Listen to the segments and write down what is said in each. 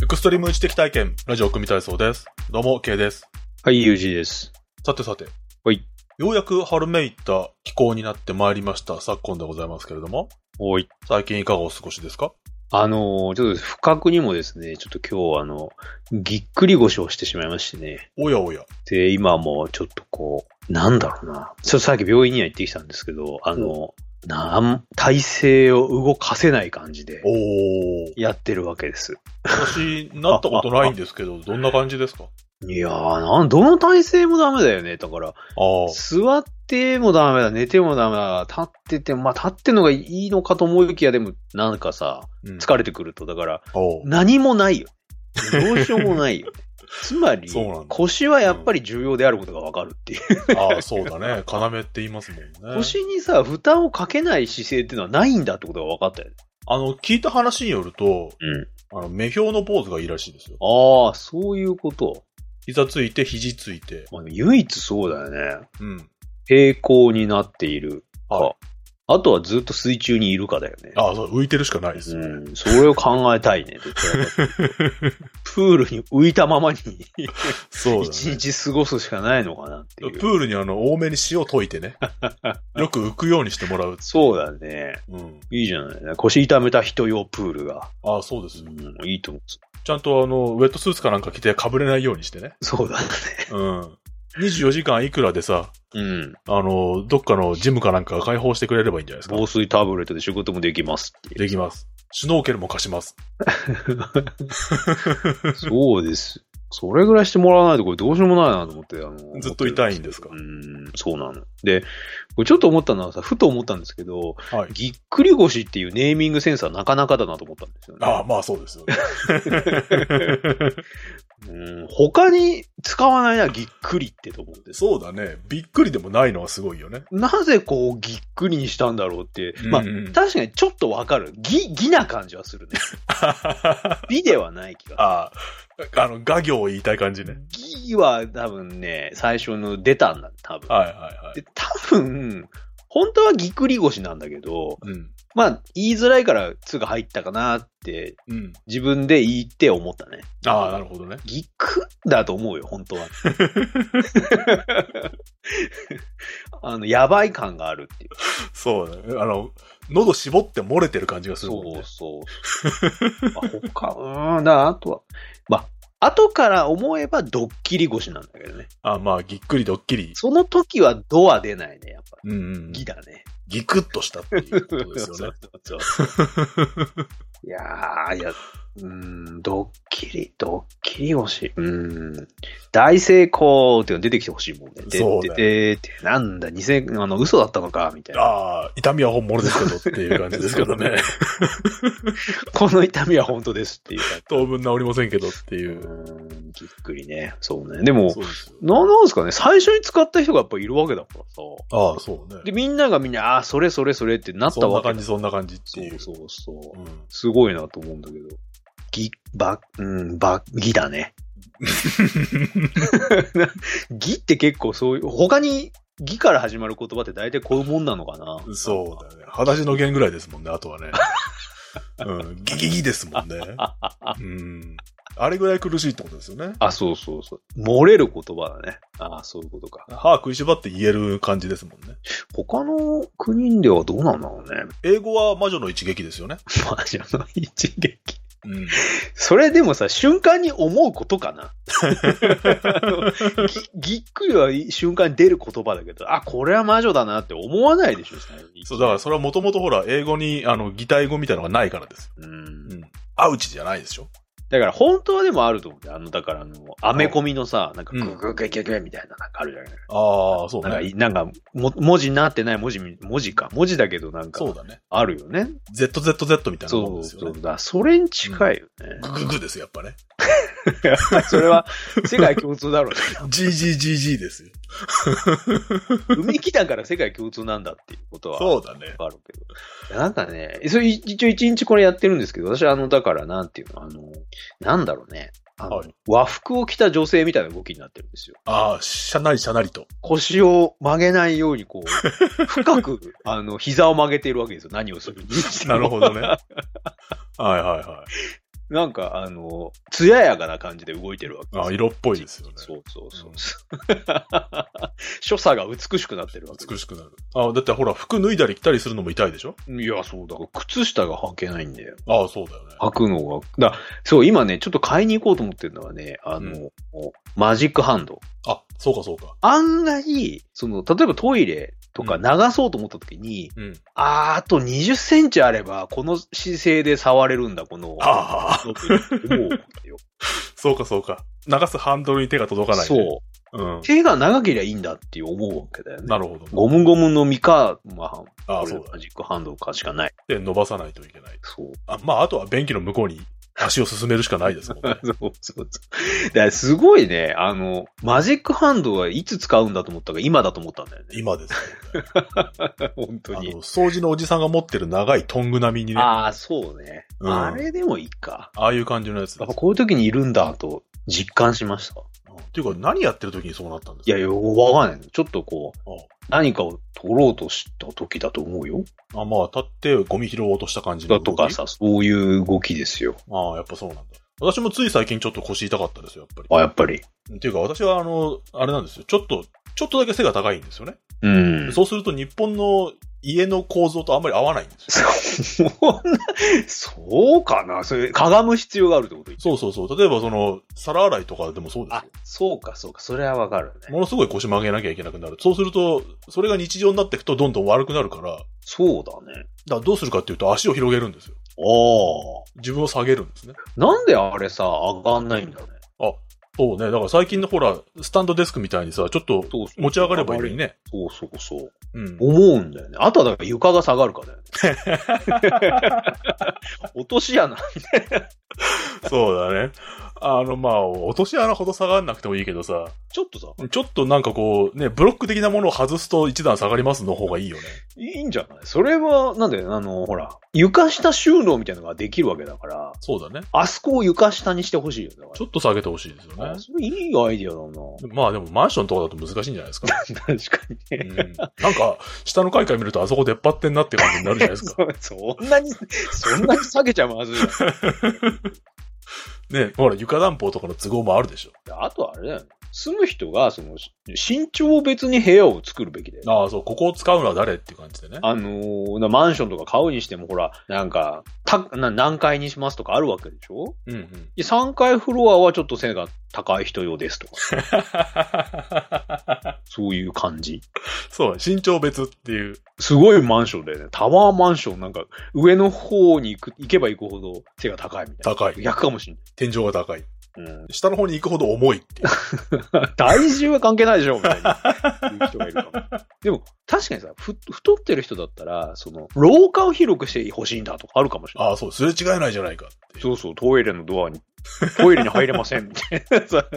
エクストリーム知的体験、ラジオ組体操です。どうも、K です。 はい、UG です。 さてさて。 はい。 ようやく春めいた気候になってまいりました昨今でございますけれども。 はい。 最近いかがお過ごしですか？ ちょっと不覚にもですね、ちょっと今日ぎっくり腰をしてしまいましてね。 おやおや。 で、今もちょっとなんだろうな。ちょっとさっき病院には行ってきたんですけど、体勢を動かせない感じで、やってるわけです。 私、なったことないんですけど、どんな感じですか？ いやー、どの体勢もダメだよね。だから、座ってもダメだ、寝てもダメだ、立ってても、立ってんのがいいのかと思いきや、でも、なんかさ、疲れてくると、だから、何もないよ。どうしようもないよ。つまり、腰はやっぱり重要であることがわかるっていう。 ああ、そうだね。要って言いますもんね。 腰にさ、負担をかけない姿勢っていうのはないんだってことが分かったよね。 聞いた話によると、目標のポーズがいいらしいですよ。 ああ、そういうこと。 膝ついて、肘ついて。 唯一そうだよね。 うん。 平行になっているか。 はい。 あとはずっと水中にいるかだよね。 ああ、そう、浮いてるしかないですよね。 それを考えたいね。プールに浮いたままにそう、ね、一日過ごすしかないのかなっていう。 プールに多めに塩溶いてね。よく浮くようにしてもらう。 そうだね。いいじゃない。腰痛めた人用プールが。 ああ、そうですよ。 いいと思う。 ちゃんとウェットスーツかなんか着てかぶれないようにしてね。 そうだね。 24時間いくらでさ、どっかのジムかなんかが開放してくれればいいんじゃないですか。 防水タブレットで仕事もできますって。 できます。シュノーケルも貸します。 そうです。それぐらいしてもらわないとこれどうしようもないなと思って。 ずっと痛いんですか？ そうなの。で、これちょっと思ったのはさ、ふと思ったんですけど、ぎっくり腰っていうネーミングセンスはなかなかだなと思ったんですよね。 ああ、まあそうですよね。 他に使わないな、ぎっくりってと思うんです。 そうだね。びっくりでもないのはすごいよね。 なぜぎっくりにしたんだろうって。確かにちょっとわかる。ぎな感じはするね。美ではない気がする。 ああ、画行を言いたい感じね。 ぎは多分ね、最初の出たんだ、多分。 はいはいはい。 で、多分、本当はぎっくり腰なんだけど、言いづらいからつが入ったかなって、自分で言って思ったね。 ああ、なるほどね。 ぎっくだと思うよ、本当は。やばい感があるっていう。 そうね。喉絞って漏れてる感じがするもんね。 そう。あとは、後から思えばドッキリ腰なんだけどね。 ぎっくりドッキリ。 その時はドは出ないね、やっぱ。ギだね。 ギクッとしたっていうことですよね。 そうドッキリ腰。大成功って出てきてほしいもんね。 そうだよ。 なんだ、嘘だったのかみたいな。 ああ、痛みは本物ですけどっていう感じですけどね。 この痛みは本当ですっていう感じ。 当分治りませんけどっていう。 ぎっくりね。そうね。でも、なんですかね。最初に使った人がやっぱいるわけだからさ。 ああ、そうね。 で、みんなそれってなったわけ。 そんな感じっていう。 そう。すごいなと思うんだけど。ギだね。ギって結構そういう、他にギから始まる言葉って大体こういうもんなのかな？ そうだね。裸足の弦ぐらいですもんね、あとはね。ギですもんね。あれぐらい苦しいってことですよね。 そう。漏れる言葉だね。そういうことか。 歯食いしばって言える感じですもんね。 他の国ではどうなんだろうね。 英語は魔女の一撃ですよね。 魔女の一撃。それでもさ、瞬間に思うことかな。ぎっくりは瞬間に出る言葉だけど、これは魔女だなって思わないでしょ。 そう、だからそれはもともとほら、英語に擬態語みたいなのがないからです。アウチじゃないでしょ。 だから本当はでもあると思うんだよ。だからアメコミのさ、なんかグググググみたいななんかあるじゃない。 そうね。 なんか文字になってない文字か。文字だけどなんか。 そうだね。 あるよね。 ZZZ みたいなもんですよね。 そうだ。それに近いよね。 グググですよ、やっぱね。 それは世界共通だろうね。 GGGG ですよ。 海来たから世界共通なんだっていうことは。 そうだね。 あるけど。なんかね、それ一応一日これやってるんですけど、私はだからなんていうの、なんだろうね。和服を着た女性みたいな動きになってるんですよ。 しゃなりと。 腰を曲げないように深く、膝を曲げているわけですよ。何をするに。 なるほどね。はい。 なんか、艶やかな感じで動いてるわけですよ。 色っぽいですよね。 そう。所作が美しくなってるわけ。 美しくなる。だってほら、服脱いだり着たりするのも痛いでしょ？ いや、そうだ。靴下が履けないんだよ。 そうだよね。 履くのが。そう、今ね、ちょっと買いに行こうと思ってるのはね、マジックハンド。 そうか。 案外、例えばトイレとか流そうと思った時に、あと20センチあれば、この姿勢で触れるんだ、この。思うよ。 そうか。流すハンドルに手が届かない、 ね。そう。手が長ければいいんだって思うわけだよね。 なるほど。 ゴムゴムの実か、 そうだ。 マジックハンドかしかない。 で、伸ばさないといけない。 そう。 あとは便器の向こうに足を進めるしかないですもんね。 そう。だからすごいね、マジックハンドはいつ使うんだと思ったか今だと思ったんだよね。 今ですよね。 本当に。 掃除のおじさんが持ってる長いトング並みにね。 そうね。あれでもいいか。 ああいう感じのやつ。 やっぱこういう時にいるんだと実感しました。 っていうか、何やってる時にそうなったんですか？ いや、わかんない。ちょっと何かを取ろうとした時だと思うよ。 立ってゴミ拾おうとした感じの動きとかさ、そういう動きですよ。 やっぱそうなんだ。私もつい最近ちょっと腰痛かったですよ、やっぱり。 やっぱり。 っていうか、私はあれなんですよ。ちょっとだけ背が高いんですよね。そうすると日本の家の構造とあんまり合わないんですよ。 そうかな？それ、かがむ必要があるってこと？ そう。例えば皿洗いとかでもそうですよ。 そうか。それはわかるね。 ものすごい腰曲げなきゃいけなくなる。そうすると、それが日常になっていくとどんどん悪くなるから。 そうだね。 だからどうするかっていうと足を広げるんですよ。自分を下げるんですね。 なんであれさ、上がんないんだね。 そうね。だから最近のほら、スタンドデスクみたいにさ、ちょっと持ち上がればいいのにね。 そう。思うんだよね。あとはだから床が下がるかだよね。落とし穴みたいな。 そうだね。落とし穴ほど下がんなくてもいいけどさ。ちょっとなんかブロック的なものを外すと一段下がりますの方がいいよね。 いいんじゃない？それは、なんで、ほら、床下収納みたいなのができるわけだから。 そうだね。 あそこを床下にしてほしいよね。 ちょっと下げてほしいですよね。 それいいアイディアだな。 でもマンションとかだと難しいんじゃないですか。 確かにね。 なんか、下の階から見るとあそこ出っ張ってんなって感じになるじゃないですか。 そんなに下げちゃまずい。 ね、ほら、床暖房とかの都合もあるでしょ。 あとあれだよね。住む人が、身長別に部屋を作るべきだよ。 そう、ここを使うのは誰っていう感じでね。 マンションとか買うにしても、ほら、なんか、何階にしますとかあるわけでしょ？で、3階フロアはちょっと背が高い人用ですとか。そういう感じ。 そう、身長別っていう。 すごいマンションだよね。タワーマンションなんか、上の方に行けば行くほど背が高いみたいな。 高い。 逆かもしれない。 天井が高い。下の方に行くほど重いっていう。 体重は関係ないでしょみたいな言う人がいるかも。でも、確かにさ、太ってる人だったら、廊下を広くしてほしいんだとかあるかもしれない。 そう、すれ違えないじゃないかって。 そう、トイレのドアに、トイレに入れませんみたいなさ。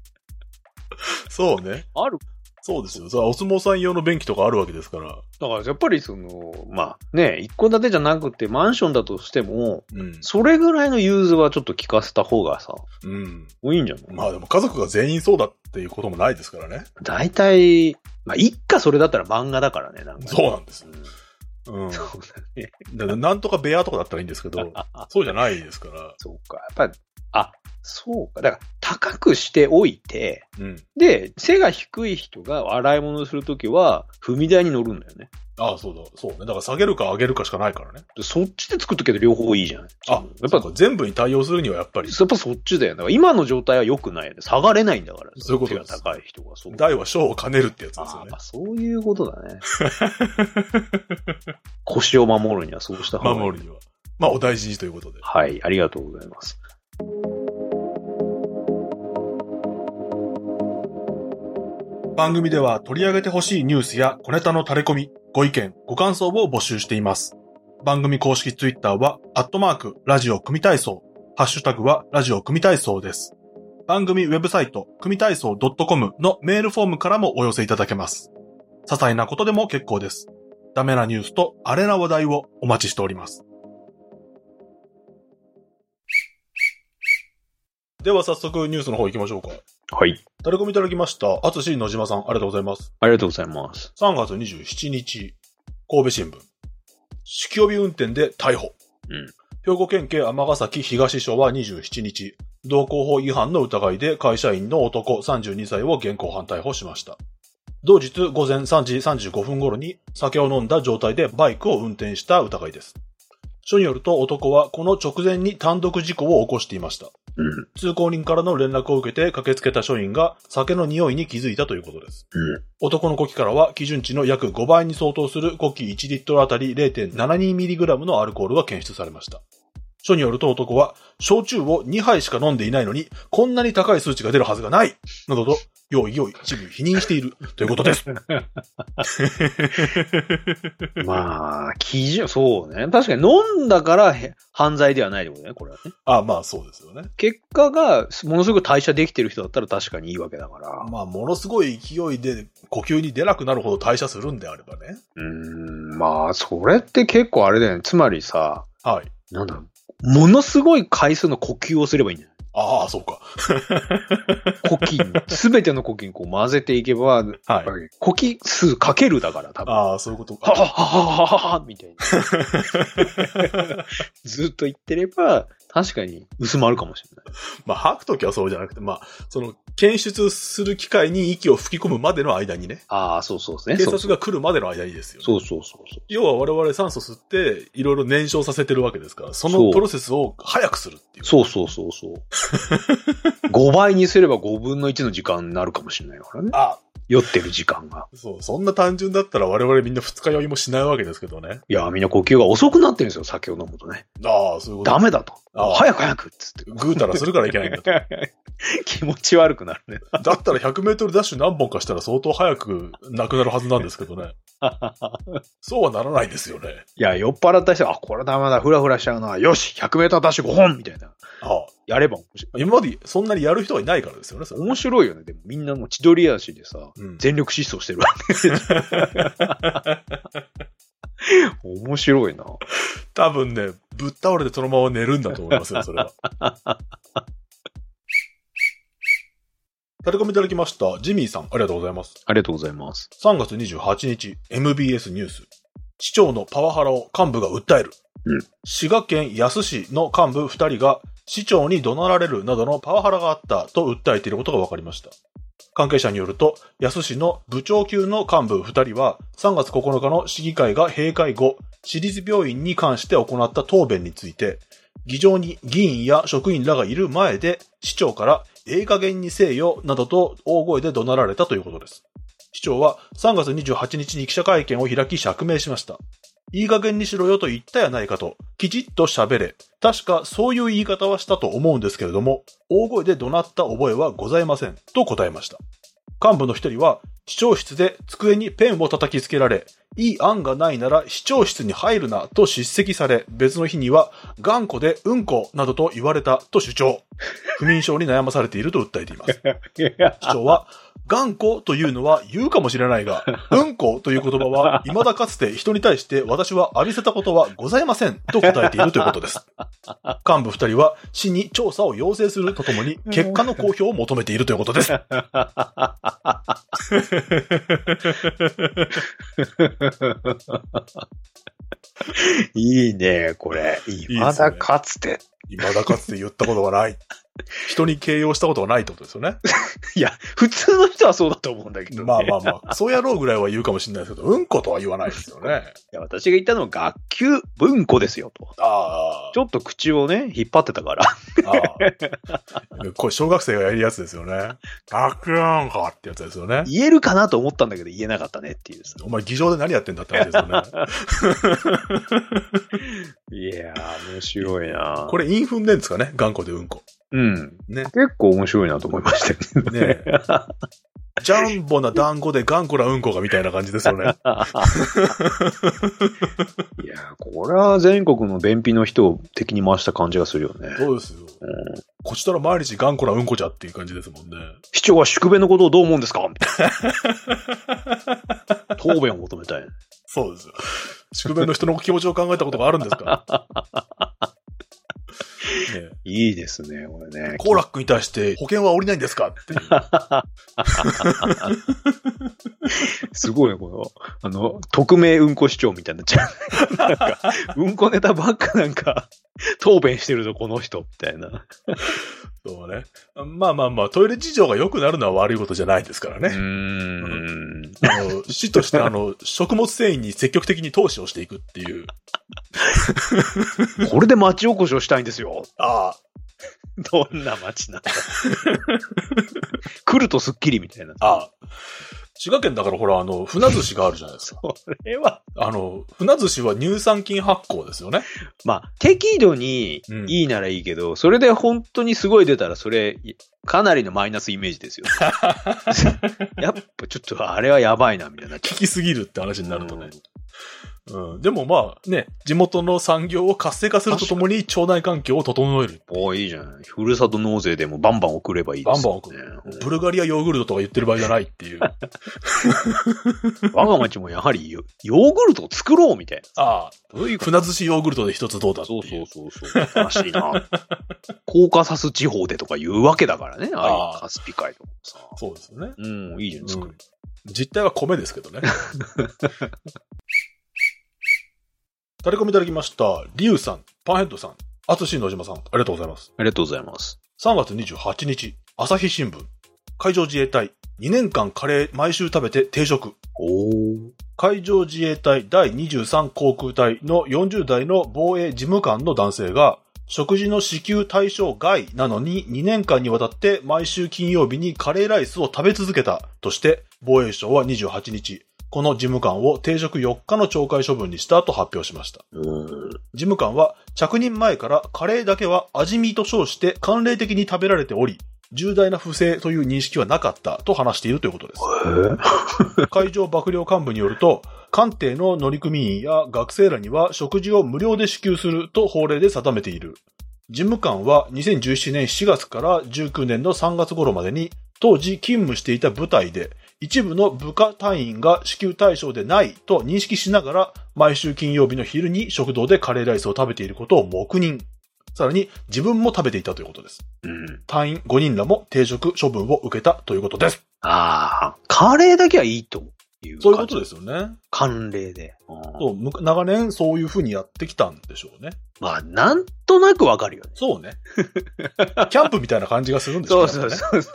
そうね。 ある。 そうですよ。お相撲さん用の便器とかあるわけですから。だからやっぱり一戸建てじゃなくてマンションだとしても、それぐらいの融通はちょっと聞かせた方がさ、いいんじゃない？ でも家族が全員そうだっていうこともないですからね。 大体、一家それだったら漫画だからね、なんかね。 そうなんです。 そうだね。 なんとか部屋とかだったらいいんですけど、そうじゃないですから。 そうか。やっぱり、そうか。だから、高くしておいて、で、背が低い人が洗い物をするときは、踏み台に乗るんだよね。 そうだ。そうね。だから下げるか上げるかしかないからね。 そっちで作っとけど両方いいじゃない。 やっぱ全部に対応するにはやっぱり。 そっちだよ。だから今の状態は良くないよね。下がれないんだから。 そういうことです。 背が高い人が。 大は小を兼ねるってやつですよね。 そういうことだね。腰を守るにはそうした方がいい。 守るには。お大事にということで。 はい、ありがとうございます。 番組では取り上げてほしいニュースや小ネタの垂れ込み、ご意見、ご感想を募集しています。番組公式ツイッターは、ラジオ組体操、ハッシュタグはラジオ組体操です。番組ウェブサイト、組体操 .com のメールフォームからもお寄せいただけます。些細なことでも結構です。ダメなニュースとアレな話題をお待ちしております。では早速ニュースの方行きましょうか。 はい。 タレコミいただきました。あつし野島さん、ありがとうございます。 ありがとうございます。 3月27日、神戸新聞。酒気帯び運転で逮捕。 兵庫県警尼崎東署は27日、道交法違反の疑いで会社員の男32歳を現行犯逮捕しました。同日午前3時35分頃に酒を飲んだ状態でバイクを運転した疑いです。署によると男はこの直前に単独事故を起こしていました。通行人からの連絡を受けて駆けつけた署員が酒の匂いに気づいたということです。男の呼気からは基準値の約5倍に相当する呼気1リットルあたり 0.72mg のアルコールが検出されました。署によると男は焼酎を2杯しか飲んでいないのにこんなに高い数値が出るはずがないなどと容疑を一部否認しているということです。 まあ、基準、そうね。確かに飲んだから犯罪ではないってことね、これはね。 まあそうですよね。 結果がものすごく代謝できてる人だったら確かにいいわけだから。 まあ、ものすごい勢いで呼吸に出なくなるほど代謝するんであればね。 まあ、それって結構あれだよね。つまりさ、 はい。 なんだろう、ものすごい回数の呼吸をすればいいんだよ。 そうか。 呼気、すべての呼気にこう混ぜていけば、はい、呼気数かけるだから、多分。 そういうことか。 はははははみたいな。ずっと言ってれば、確かに薄まるかもしれない。 まあ、吐くときはそうじゃなくて、まあ、その、検出する機会に息を吹き込むまでの間にね。 そうそうですね。 警察が来るまでの間にですよね。 そう。 要は我々酸素吸って、いろいろ燃焼させてるわけですから、そのプロセスを早くするっていう。 そう。5倍にすれば5分の1の時間になるかもしれないからね。酔ってる時間が。 そんな単純だったら我々みんな二日酔いもしないわけですけどね。 いや、みんな呼吸が遅くなってるんですよ、酒を飲むとね。 そういうこと。 ダメだと。早くっつって。 ぐうたらするからいけないんだと。 気持ち悪くなるね。 だったら100メートルダッシュ何本かしたら相当早くなくなるはずなんですけどね。そうはならないんですよね。 いや、酔っ払った人は、これダメだ、フラフラしちゃうな。よし、100メートルダッシュ5本みたいな。やれば面白い。今までそんなにやる人がいないからですよね。 面白いよね。でもみんなもう千鳥足でさ、全力疾走してるわけ。面白いな。 多分ね、ぶっ倒れてそのまま寝るんだと思いますよ、それは。タレコミいただきました。ジミーさん、ありがとうございます。 ありがとうございます。 3月28日、MBS ニュース。市長のパワハラを幹部が訴える。滋賀県野洲市の幹部2人が市長に怒鳴られるなどのパワハラがあったと訴えていることが分かりました。関係者によると、野洲市の部長級の幹部2人は3月9日の市議会が閉会後、市立病院に関して行った答弁について、議場に議員や職員らがいる前で市長からええ加減にせえよなどと大声で怒鳴られたということです。市長は3月28日に記者会見を開き釈明しました。いい加減にしろよと言ったやないかと、きちっと喋れ。確かそういう言い方はしたと思うんですけれども、大声で怒鳴った覚えはございません。と答えました。幹部の一人は、市長室で机にペンを叩きつけられ、いい案がないなら市長室に入るなと叱責され、別の日には、頑固でうんこなどと言われたと主張。不眠症に悩まされていると訴えています。市長は、頑固というのは言うかもしれないが、うんこという言葉は未だかつて人に対して私は浴びせたことはございませんと答えているということです。幹部二人は市に調査を要請するとともに結果の公表を求めているということです。 いいね、これ。未だかつて。 未だかつて言ったことがない。人に形容したことがないってことですよね。 いや、普通の人はそうだと思うんだけどね。 まあ、そうやろうぐらいは言うかもしれないですけど、うんことは言わないですよね。 いや、私が言ったのは学級文庫ですよと。ちょっと口をね、引っ張ってたから。 これ小学生がやるやつですよね。学級文庫ってやつですよね。 言えるかなと思ったんだけど言えなかったねっていうさ。 お前議場で何やってんだって話ですよね。 いやー、面白いな。 これインフンでんですかね、頑固でうんこ。 ね。結構面白いなと思いましたよね。 ジャンボな団子で頑固なうんこがみたいな感じですよね。いやこれは全国の便秘の人を敵に回した感じがするよね。 そうですよ。こちとら毎日頑固なうんこじゃっていう感じですもんね。 市長は宿便のことをどう思うんですかみたいな。答弁を求めたい。 そうですよ。宿便の人の気持ちを考えたことがあるんですか。 いいですね、これね。 コーラックに対して保険は下りないんですかっていう。 すごいね、この、匿名うんこ市長みたいになっちゃう。なんか、うんこネタばっかなんか、答弁してるぞ、この人、みたいな。 そうね。まあ、トイレ事情が良くなるのは悪いことじゃないですからね。市として食物繊維に積極的に投資をしていくっていう。 これで町おこしをしたいんですよ。 ああ。 どんな町なんだ。来るとスッキリみたいな。 ああ。滋賀県だからほら、船寿司があるじゃないですか。 それは。 船寿司は乳酸菌発酵ですよね。 まあ、適度にいいならいいけど、それで本当にすごい出たら、それ、かなりのマイナスイメージですよ。やっぱちょっと、あれはやばいな、みたいな。 効きすぎるって話になるとね。でもまあね、地元の産業を活性化するとともに腸内環境を整える。 いいじゃない。ふるさと納税でもバンバン送ればいいですよ、ね。 バンバン送る。ブルガリアヨーグルトとか言ってる場合じゃないっていう。 我が町もやはりヨーグルトを作ろうみたいな。 ああ。船寿司ヨーグルトで一つどうだっていう。 そう。新しいな。コーカサス地方でとか言うわけだからね。ああカスピ海とかさ。 そうですよね。 いいじゃないですか。 実態は米ですけどね。タレコミいただきました。リュウさん、パンヘッドさん、アツシ野島さん、ありがとうございます。 ありがとうございます。 3月28日、朝日新聞、海上自衛隊、2年間カレー毎週食べて定食。海上自衛隊第23航空隊の40代の防衛事務官の男性が、食事の支給対象外なのに2年間にわたって毎週金曜日にカレーライスを食べ続けたとして、防衛省は28日、この事務官を停職4日の懲戒処分にしたと発表しました。事務官は着任前からカレーだけは味見と称して慣例的に食べられており、重大な不正という認識はなかったと話しているということです。海上幕僚幹部によると、艦艇の乗組員や学生らには食事を無料で支給すると法令で定めている。事務官は2017年4月から19年の3月頃までに、当時勤務していた部隊で、一部の部下隊員が支給対象でないと認識しながら、毎週金曜日の昼に食堂でカレーライスを食べていることを黙認。さらに自分も食べていたということです。隊員5人らも停職処分を受けたということです。 カレーだけはいいという。 そういうことですよね。 慣例で。 長年そういう風にやってきたんでしょうね。 まあ、なんとなくわかるよね。 そうね。キャンプみたいな感じがするんでしょうね。そう。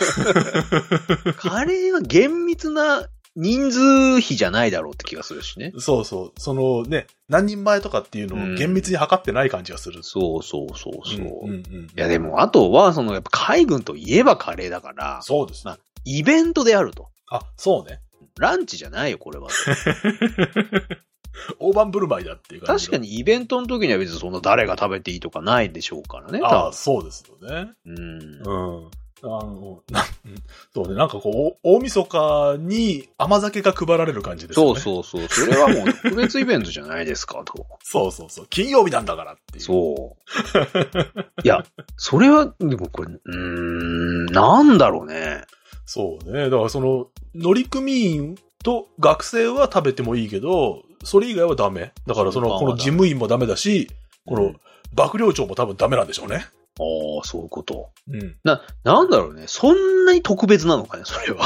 カレーは厳密な人数比じゃないだろうって気がするしね。 そう。そのね、何人前とかっていうのを厳密に測ってない感じがする。 そう。いやでも、あとは、やっぱ海軍といえばカレーだから。 そうです。 まあ、イベントであると。 そうね。 ランチじゃないよ、これは。 大盤振る舞いだっていう感じ。 確かにイベントの時には別にそんな誰が食べていいとかないでしょうからね。 そうですよね。そうね、なんかこう、大晦日に甘酒が配られる感じですよね。 そう。それはもう特別イベントじゃないですか、と。 そう。金曜日なんだからっていう。 そう。いや、それは、でもこれ、なんだろうね。 そうね。だから乗組員と学生は食べてもいいけど、それ以外はダメ。だからこの事務員もダメだし、この幕僚長も多分ダメなんでしょうね。 そういうこと。なんだろうね。そんなに特別なのかね、それは。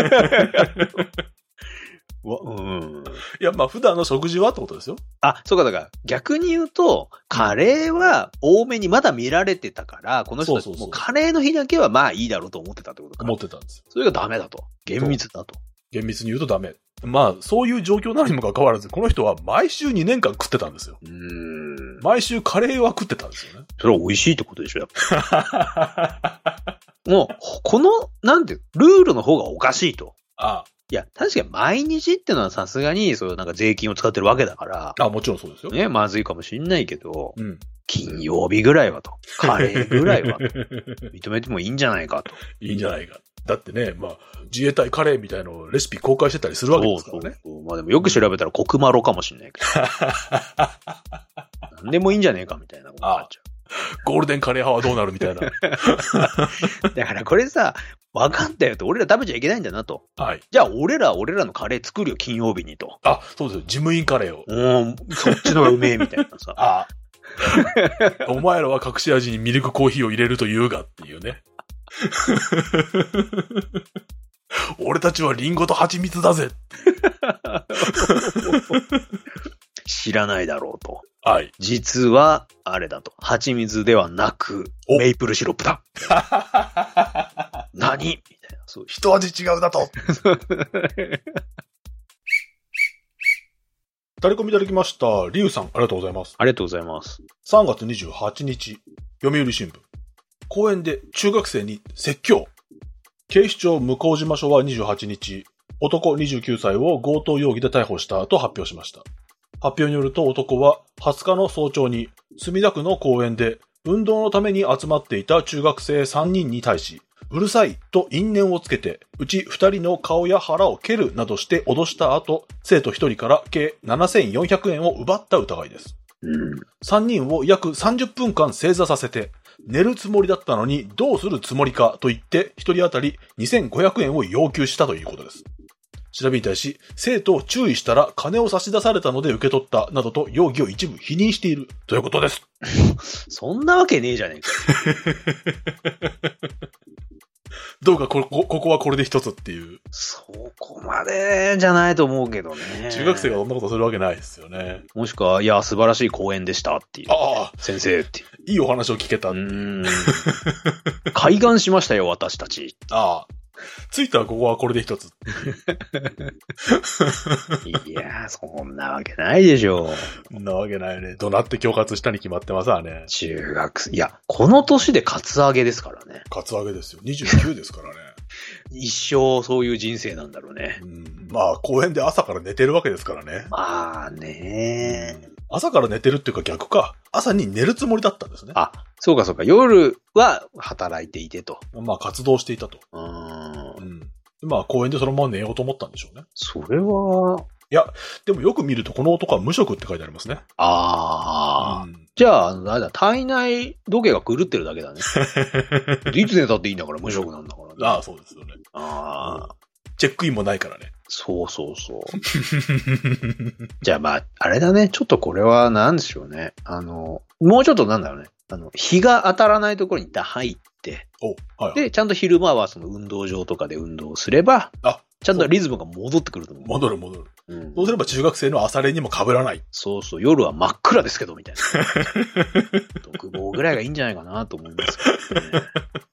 いや、まあ普段の食事はってことですよ。 そうか、だから逆に言うと、カレーは多めにまだ見られてたから、この人たちもカレーの日だけはまあいいだろうと思ってたってことか。 思ってたんですよ。 それがダメだと。厳密だと。 厳密に言うとダメ。まあ、そういう状況なのにもかかわらず、この人は毎週2年間食ってたんですよ。毎週カレーは食ってたんですよね。 それは美味しいってことでしょ、やっぱ。もう、この、ルールの方がおかしいと。いや、確かに毎日ってのはさすがに、なんか税金を使ってるわけだから。 もちろんそうですよ。 ね、まずいかもしんないけど、金曜日ぐらいはと。カレーぐらいは。認めてもいいんじゃないかと。 いいんじゃないか。だってね、まあ、自衛隊カレーみたいなのをレシピ公開してたりするわけですからね。 まあでもよく調べたらコクマロかもしんないけど。なんでもいいんじゃねえかみたいなことになっちゃう。 ゴールデンカレー派はどうなるみたいな。 だからこれさ、分かったよと、俺ら食べちゃいけないんだなと。じゃあ俺らのカレー作るよ、金曜日にと。 そうですよ。事務員カレーを。 そっちの方がうめえみたいなさ。 お前らは隠し味にミルクコーヒーを入れると言うがっていうね。俺たちはリンゴと蜂蜜だぜ。 知らないだろうと。 はい。 実は、あれだと。蜂蜜ではなく、メイプルシロップだ。何みたいな。 そう一味違うだと。タレコミいただきました。リュウさん、ありがとうございます。 ありがとうございます。 3月28日、読売新聞。公園で中学生に説教。警視庁向島署は28日、男29歳を強盗容疑で逮捕したと発表しました。発表によると男は20日の早朝に墨田区の公園で運動のために集まっていた中学生3人に対し、うるさいと因縁をつけて、うち2人の顔や腹を蹴るなどして脅した後、生徒1人から計7400円を奪った疑いです。3人を約30分間正座させて、寝るつもりだったのにどうするつもりかと言って1人当たり2500円を要求したということです。調べに対し、生徒を注意したら金を差し出されたので受け取ったなどと容疑を一部否認しているということです。 そんなわけねえじゃねえか。 どうかここはこれで一つっていう。 そこまでじゃないと思うけどね。 中学生がそんなことするわけないですよね。 もしくは、いや、素晴らしい講演でしたっていう。ああ。先生っていう。 いいお話を聞けた。 開眼しましたよ、私たち。 ああ。ついたらここはこれで一つ。 いやー、そんなわけないでしょう。 そんなわけないね。怒鳴って恐喝したに決まってますわね。 中学生。いや、この年でカツアゲですからね。 カツアゲですよ。29ですからね。 一生そういう人生なんだろうね。 まあ、公園で朝から寝てるわけですからね。 まあね。 朝から寝てるっていうか逆か。朝に寝るつもりだったんですね。 あ、そうかそうか。夜は働いていてと。 まあ活動していたと。まあ公園でそのまま寝ようと思ったんでしょうね。 それは。 いや、でもよく見るとこの男は無職って書いてありますね。 ああ。じゃあ、体内時計が狂ってるだけだね。いつ寝たっていいんだから無職なんだからね。 ああ、そうですよね。 ああ。 チェックインもないからね。 そうそうそう。じゃあまあ、あれだね。ちょっとこれは何でしょうね。もうちょっとなんだろうね。日が当たらないところに入って、 はい、 で、ちゃんと昼間はその運動場とかで運動すれば、ちゃんとリズムが戻ってくると思う。 戻る。そうすれば中学生の朝練にも被らない。 そうそう。夜は真っ暗ですけど、みたいな。独房ぐらいがいいんじゃないかなと思いますけどね。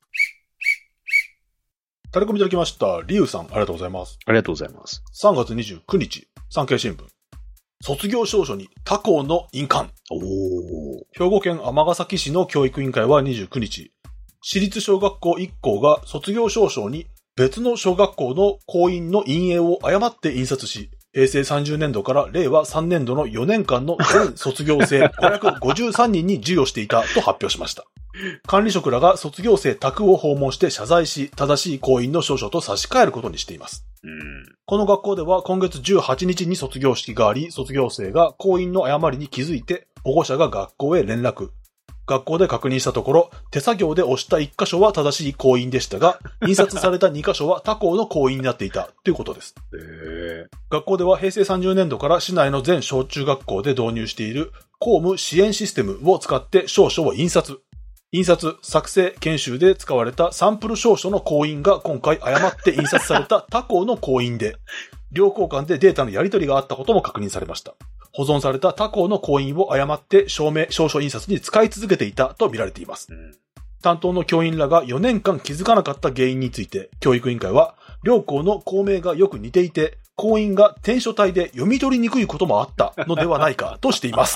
タレコミいただきました。リュウさん、ありがとうございます。 ありがとうございます。 3月29日、産経新聞。卒業証書に他校の印鑑。兵庫県尼崎市の教育委員会は29日、私立小学校1校が卒業証書に別の小学校の校員の印影を誤って印刷し、平成30年度から令和3年度の4年間の全卒業生553人に授与していたと発表しました。管理職らが卒業生宅を訪問して謝罪し、正しい校員の証書と差し替えることにしています。この学校では今月18日に卒業式があり、卒業生が校員の誤りに気づいて、保護者が学校へ連絡。学校で確認したところ、手作業で押した1箇所は正しい校員でしたが、印刷された2箇所は他校の校員になっていたということです。学校では平成30年度から市内の全小中学校で導入している校務支援システムを使って証書を印刷、作成、研修で使われたサンプル証書の校員が今回誤って印刷された他校の校員で、両校間でデータのやり取りがあったことも確認されました。保存された他校の校員を誤って証書印刷に使い続けていたと見られています。担当の教員らが4年間気づかなかった原因について、教育委員会は、両校の校名がよく似ていて、校員が篆書体で読み取りにくいこともあったのではないかとしています。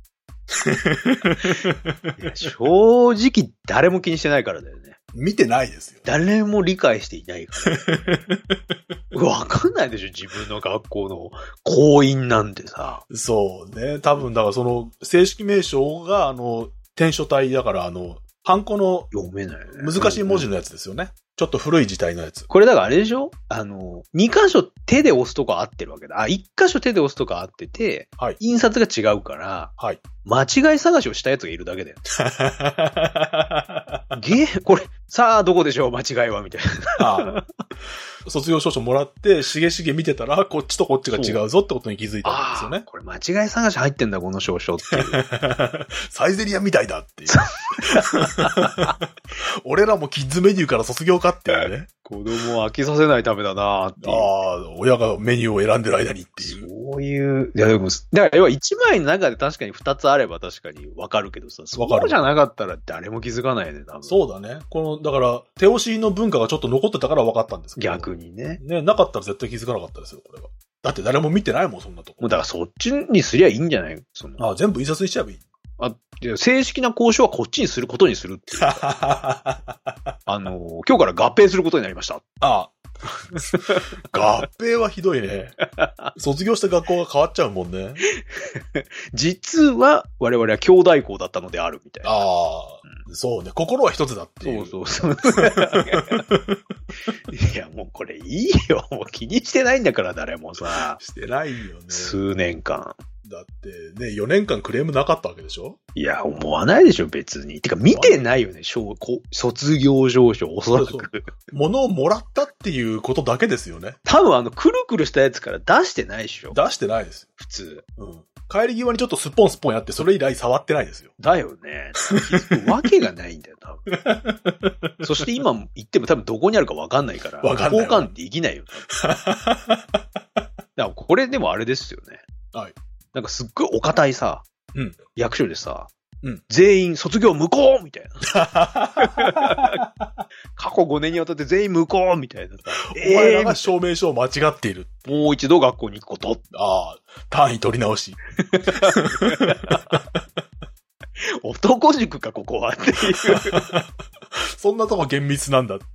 いや正直誰も気にしてないからだよね。 見てないですよ。 誰も理解していないから。わかんないでしょ、自分の学校の校員なんてさ。 そうね。多分、だからその、正式名称が、篆書体だから、ハンコの、 読めない、ね。 難しい文字のやつですよね。 ちょっと古い字体のやつ。 これだからあれでしょ2箇所手で押すとこ合ってるわけだ。1箇所手で押すとこ合ってて、はい、印刷が違うから、はい、間違い探しをしたやつがいるだけだよ。これ、さあどこでしょう間違いはみたいな。 卒業証書もらって、しげしげ見てたら、こっちとこっちが違うぞってことに気づいたんですよね。 これ間違い探し入ってんだ、この証書っていう。 サイゼリアみたいだっていう。俺らもキッズメニューから卒業かっていうね。 子供を飽きさせないためだなっていう。 親がメニューを選んでる間にっていう。 そういう。いやでも、だから要は1枚の中で確かに2つあれば確かにわかるけどさ、そうじゃなかったら誰も気づかないよね、多分。 そうだね。だから、手押しの文化がちょっと残ってたから分かったんですけど。 逆にね。 ね、なかったら絶対気づかなかったですよ、これは。だって誰も見てないもん、そんなとこ。 もうだからそっちにすりゃいいんじゃない全部印刷にしちゃえばいい。 正式な交渉はこっちにすることにするっていう。今日から合併することになりました。 合併はひどいね。卒業した学校が変わっちゃうもんね。 実は我々は兄弟校だったのであるみたいな。 そうね。心は一つだっていう。 そう。いや、もうこれいいよ。もう気にしてないんだから、誰もさ。 してないよね。 数年間。 だってね、4年間クレームなかったわけでしょ？ いや、思わないでしょ、別に。てか、見てないよね、卒業証書、おそらく。 物をもらったっていうことだけですよね。 多分くるくるしたやつから出してないでしょ？ 出してないです。 普通。 帰り際にちょっとスッポンやって、それ以来触ってないですよ。 だよね。わけがないんだよ、多分。そして今言っても多分どこにあるかわかんないから。交換できないよ。だからこれでもあれですよね。はい。なんかすっごいお堅いさ、役所でさ、全員卒業無効みたいな。過去5年にわたって全員無効みたいなさ。 お前らが証明書を間違っている。 もう一度学校に行くこと。 単位取り直し。 男塾か、ここはっていう。 そんなとこ厳密なんだ。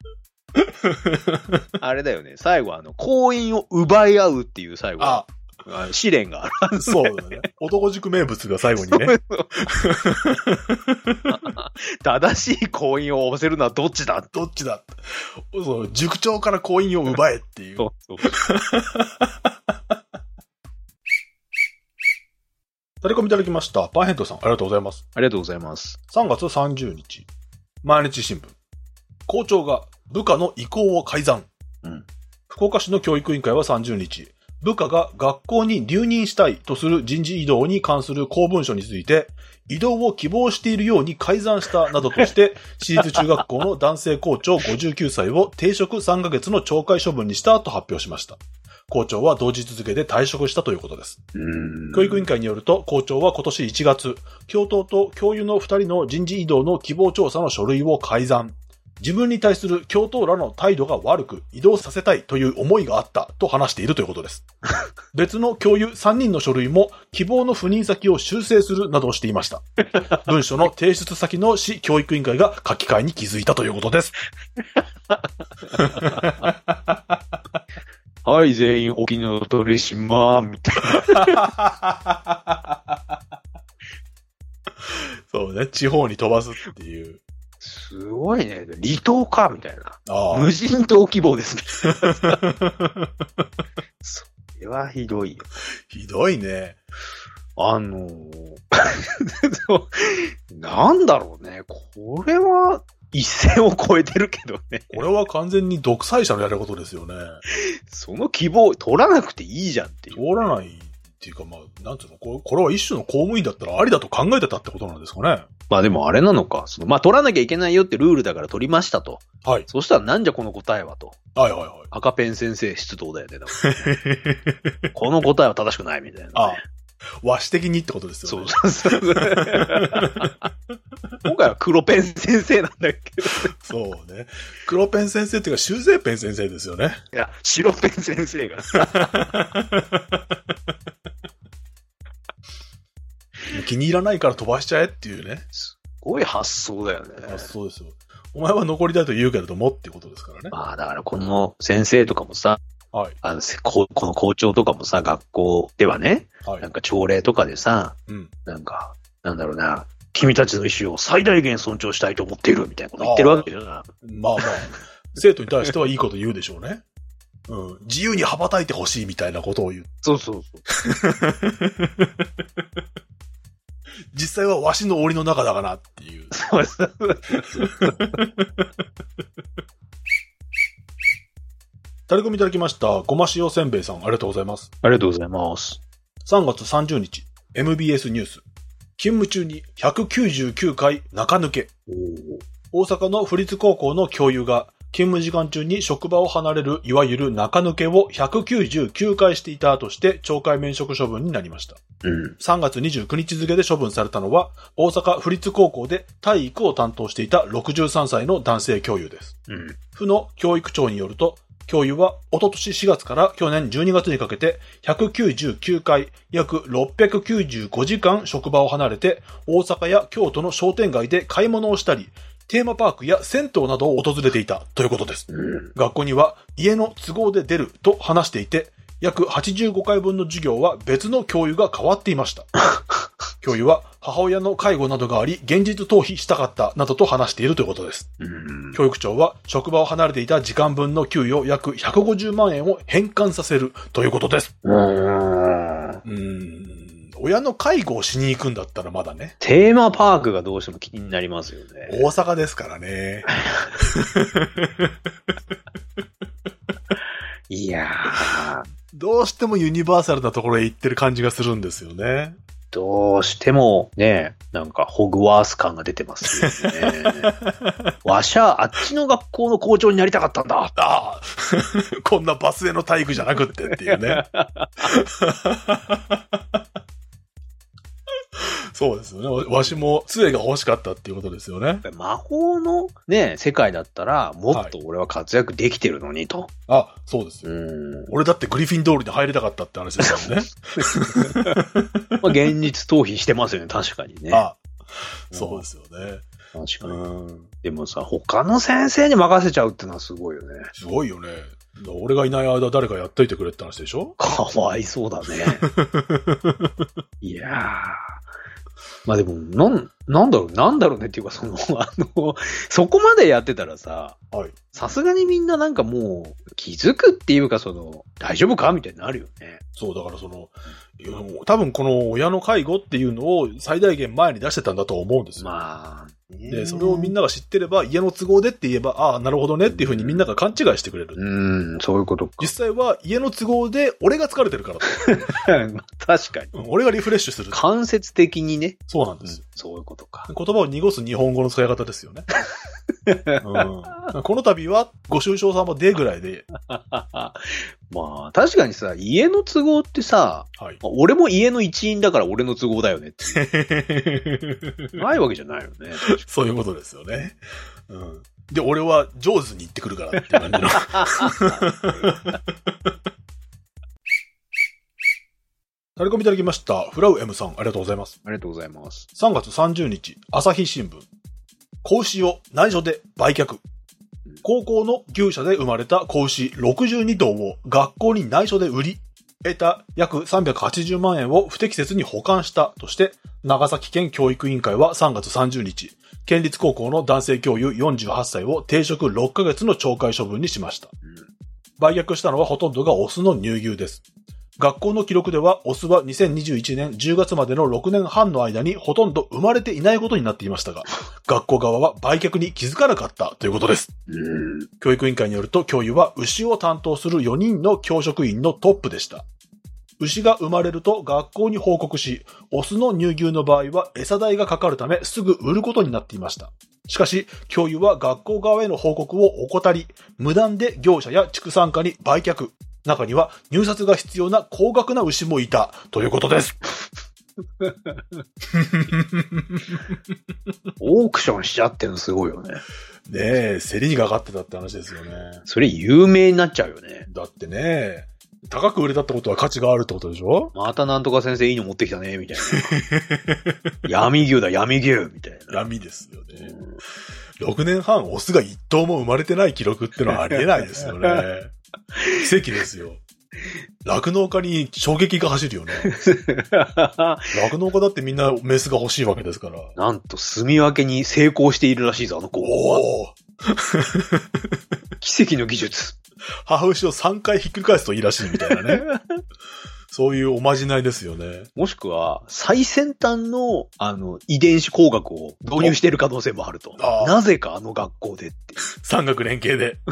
あれだよね。最後婚姻を奪い合うっていう最後。試練がある。 そうだね。男塾名物が最後にね。 正しい婚姻を押せるのはどっちだそう、塾長から婚姻を奪えっていう。そう。タレコミいただきました。パーヘントさん、ありがとうございます。 ありがとうございます。 3月30日、毎日新聞。校長が部下の意向を改ざん。福岡市の教育委員会は30日、部下が学校に留任したいとする人事異動に関する公文書について、異動を希望しているように改ざんしたなどとして、私立中学校の男性校長59歳を停職3ヶ月の懲戒処分にしたと発表しました。校長は同日付で退職したということです。教育委員会によると、校長は今年1月、教頭と教諭の2人の人事異動の希望調査の書類を改ざん。自分に対する教頭らの態度が悪く異動させたいという思いがあったと話しているということです。別の教諭3人の書類も希望の赴任先を修正するなどをしていました。文書の提出先の市教育委員会が書き換えに気づいたということです。 はい、全員沖縄取島みたいな。 そうね、地方に飛ばすっていう。 すごいね。離島かみたいな。無人島希望ですね。それはひどいよ。 ひどいね。 なんだろうね。これは一線を越えてるけどね。 これは完全に独裁者のやることですよね。 その希望取らなくていいじゃんっていう。 通らないっていうか、なんていうの、これは一種の公務員だったらありだと考えてたってことなんですかね。 でもあれなのか。取らなきゃいけないよってルールだから取りましたと。はい。そしたらなんじゃこの答えはと。 はい。 赤ペン先生出動だよね。この答えは正しくないみたいな、ね。 和紙的にってことですよね。 そう。今回は黒ペン先生なんだけど。 そうね。黒ペン先生っていうか修正ペン先生ですよね。 いや、白ペン先生が。 気に入らないから飛ばしちゃえっていうね。 すごい発想だよね。 発想ですよ。お前は残りたいと言うけれどもっていうことですからね。 だからこの先生とかもさ、はい。この校長とかもさ、学校ではね、はい、なんか朝礼とかでさ、なんか、なんだろうな、君たちの意思を最大限尊重したいと思っているみたいなこと言ってるわけじゃな。 生徒に対してはいいこと言うでしょうね。うん。自由に羽ばたいてほしいみたいなことを言う。 そうそうそう。 実際はわしの檻の中だからっていう。そうそうタレコミいただきました。ごま塩せんべいさん、ありがとうございます。 ありがとうございます。 3月30日、MBS ニュース。勤務中に199回中抜け。大阪の府立高校の教諭が、勤務時間中に職場を離れるいわゆる中抜けを199回していたとして懲戒免職処分になりました。3月29日付で処分されたのは大阪府立高校で体育を担当していた63歳の男性教諭です。府の教育長によると教諭は一昨年4月から去年12月にかけて199回約695時間職場を離れて大阪や京都の商店街で買い物をしたりテーマパークや銭湯などを訪れていたということです。学校には家の都合で出ると話していて、約85回分の授業は別の教諭が変わっていました。教諭は母親の介護などがあり、現実逃避したかったなどと話しているということです。教育長は職場を離れていた時間分の給与約150万円を返還させるということです。親の介護をしに行くんだったらまだね。 テーマパークがどうしても気になりますよね。 大阪ですからね。 いやー。 どうしてもユニバーサルなところへ行ってる感じがするんですよね。 どうしてもね、なんかホグワーツ感が出てますよね。わしゃあっちの学校の校長になりたかったんだ。ああ。 こんなバスへの体育じゃなくってっていうね。そうですよね。わしも杖が欲しかったっていうことですよね。 魔法のね、世界だったら、もっと俺は活躍できてるのにと。 あ、そうですよ。俺だってグリフィンドールに入りたかったって話ですよね。 まあ現実逃避してますよね、確かにね。 あ、そうですよね。 確かに。でもさ、他の先生に任せちゃうってのはすごいよね。 すごいよね。俺がいない間誰かやっといてくれって話でしょ？ かわいそうだね。いやー。まあでも、なんだろうねっていうか、そこまでやってたらさ、さすがにみんななんかもう、気づくっていうか、大丈夫かみたいになるよね。 そう、だから多分この親の介護っていうのを最大限前に出してたんだと思うんですよ。まあ。で、それをみんなが知ってれば、家の都合でって言えば、ああ、なるほどねっていうふうにみんなが勘違いしてくれる。 そういうことか。 実際は家の都合で俺が疲れてるからと。 確かに。 俺がリフレッシュする。 間接的にね。 そうなんです。 そういうことか。 言葉を濁す日本語の使い方ですよね。この度はご愁傷様でぐらいで。 まあ、確かにさ、家の都合ってさ、俺も家の一員だから俺の都合だよねって。ないわけじゃないよね。 そういうことですよね。で、俺は上手に言ってくるからって感じの。タレコミいただきました。フラウ M さん、ありがとうございます。 ありがとうございます。 3月30日、朝日新聞。子牛を内緒で売却。高校の牛舎で生まれた子牛62頭を学校に内緒で売り、得た約380万円を不適切に保管したとして、長崎県教育委員会は3月30日、県立高校の男性教諭48歳を停職6ヶ月の懲戒処分にしました。売却したのはほとんどがオスの乳牛です。学校の記録ではオスは2021年10月までの6年半の間にほとんど生まれていないことになっていましたが、学校側は売却に気づかなかったということです。教育委員会によると教諭は牛を担当する4人の教職員のトップでした。牛が生まれると学校に報告し、オスの乳牛の場合は餌代がかかるためすぐ売ることになっていました。しかし、教諭は学校側への報告を怠り、無断で業者や畜産家に売却。中には入札が必要な高額な牛もいたということです。 オークションしちゃってるのすごいよね。 ねえ、競りにかかってたって話ですよね。 それ有名になっちゃうよね。 だってね、高く売れたってことは価値があるってことでしょ？ またなんとか先生いいの持ってきたね、みたいな。闇牛だ、闇牛みたいな。 闇ですよね。6年半オスが1頭も生まれてない記録ってのはありえないですよね。奇跡ですよ。酪農家に衝撃が走るよね。酪農家だってみんなメスが欲しいわけですから。 なんと住み分けに成功しているらしいぞ、あの子。 おー奇跡の技術。 母牛を3回ひっくり返すといいらしいみたいなね。そういうおまじないですよね。 もしくは、最先端の、遺伝子工学を導入している可能性もあると。なぜか学校でって。 産学連携で。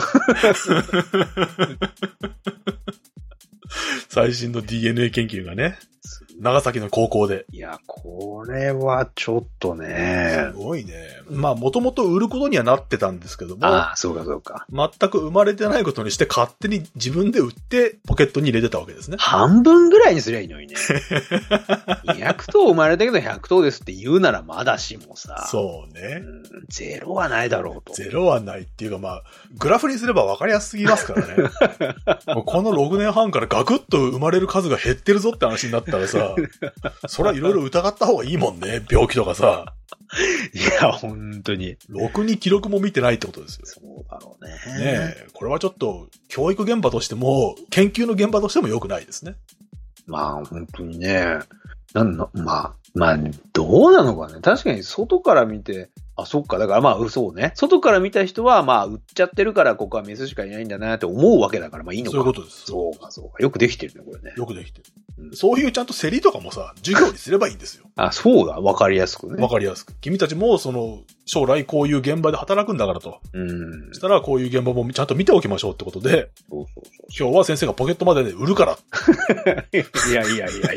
最新の DNA 研究がね。長崎の高校で。 いや、これはちょっとね。 すごいね。まあ、もともと売ることにはなってたんですけども。 ああ、そうかそうか。 全く生まれてないことにして勝手に自分で売ってポケットに入れてたわけですね。 半分ぐらいにすりゃいいのにね。200頭生まれたけど100頭ですって言うならまだしもさ。 そうね。 ゼロはないだろうと。 ゼロはないっていうかまあ、グラフにすれば分かりやすすぎますからね。もうこの6年半からガクッと生まれる数が減ってるぞって話になったらさ、それはいろいろ疑った方がいいもんね。病気とかさ。 いや、本当に。 ろくに記録も見てないってことですよ。 そうだろうね。 ねえ。これはちょっと、教育現場としても、研究の現場としても良くないですね。 まあ、本当にね。まあ、どうなのかね。確かに外から見て、あ、そっか。だからまあ、そうね。外から見た人は、まあ、売っちゃってるから、ここはメスしかいないんだなって思うわけだから、まあいいのか。 そういうことです。 そうか。よくできてるね、これね。 よくできてる。そういうちゃんと競りとかもさ、授業にすればいいんですよ。 あ、そうだ。わかりやすくね。 わかりやすく。君たちも、将来こういう現場で働くんだからと。そしたら、こういう現場もちゃんと見ておきましょうってことで、そう今日は先生がポケットまでで売るから。 いや。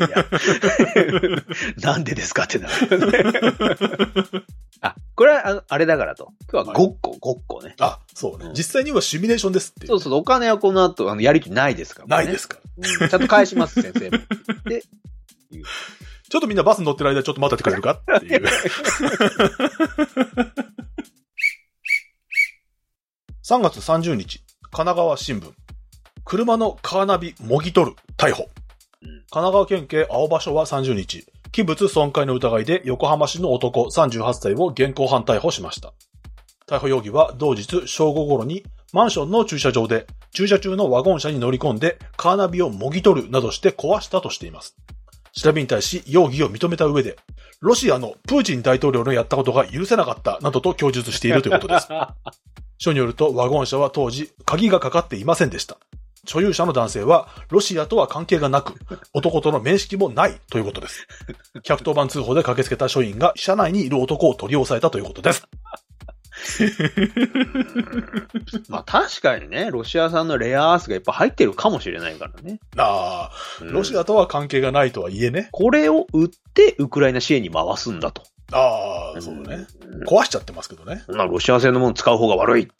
なんでですかってなる。あ、これは、あれだからと。今日はごっこね。 あ、そうね。実際にはシミュレーションですって。 そう、お金はこの後、やりきないですから、 ないですから。 ちゃんと返します、先生。で、 ちょっとみんなバス乗ってる間ちょっと待っててくれるかっていう。3月30日、神奈川新聞。車のカーナビもぎ取る、逮捕。神奈川県警青葉署は30日、器物損壊の疑いで横浜市の男38歳を現行犯逮捕しました。逮捕容疑は同日正午頃にマンションの駐車場で駐車中のワゴン車に乗り込んでカーナビをもぎ取るなどして壊したとしています。調べに対し容疑を認めた上で、ロシアのプーチン大統領のやったことが許せなかったなどと供述しているということです。署によるとワゴン車は当時鍵がかかっていませんでした。所有者の男性はロシアとは関係がなく、男との面識もないということです。110番通報で駆けつけた署員が車内にいる男を取り押さえたということです。 まあ確かにね、ロシア産のレアアースがいっぱい入ってるかもしれないからね。 ああ、ロシアとは関係がないとはいえね。 これを売ってウクライナ支援に回すんだと。 ああ、そうね。壊しちゃってますけどね。 ロシア製のもの使う方が悪い。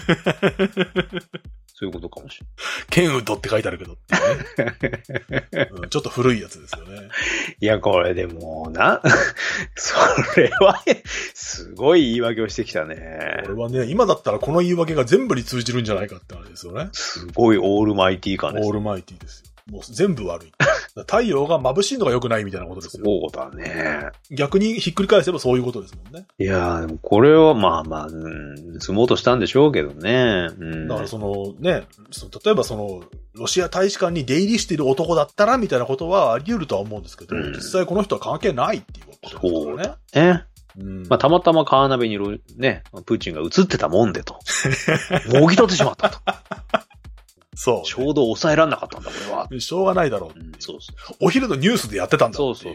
そういうことかもしれない。 ケンウッドって書いてあるけどってね、ちょっと古いやつですよね。 いや、これでもそれは、すごい言い訳をしてきたね。 これはね、今だったらこの言い訳が全部に通じるんじゃないかって話ですよね。 すごいオールマイティー感です。 オールマイティーですよ。もう全部悪い。太陽が眩しいのが良くないみたいなことですよ。 そうだね。 逆にひっくり返せばそういうことですもんね。 いやー、でもこれはまあ、住もうとしたんでしょうけどね。 だから例えばロシア大使館に出入りしている男だったらみたいなことはあり得るとは思うんですけど、実際この人は関係ないっていうことですからね。 まあ、たまたまカーナビにね、プーチンが映ってたもんでと。もぎ取ってしまったと。 そう、ね。 ちょうど抑えらんなかったんだ、これは。 しょうがないだろう。 そう。 お昼のニュースでやってたんだっていう。 そう。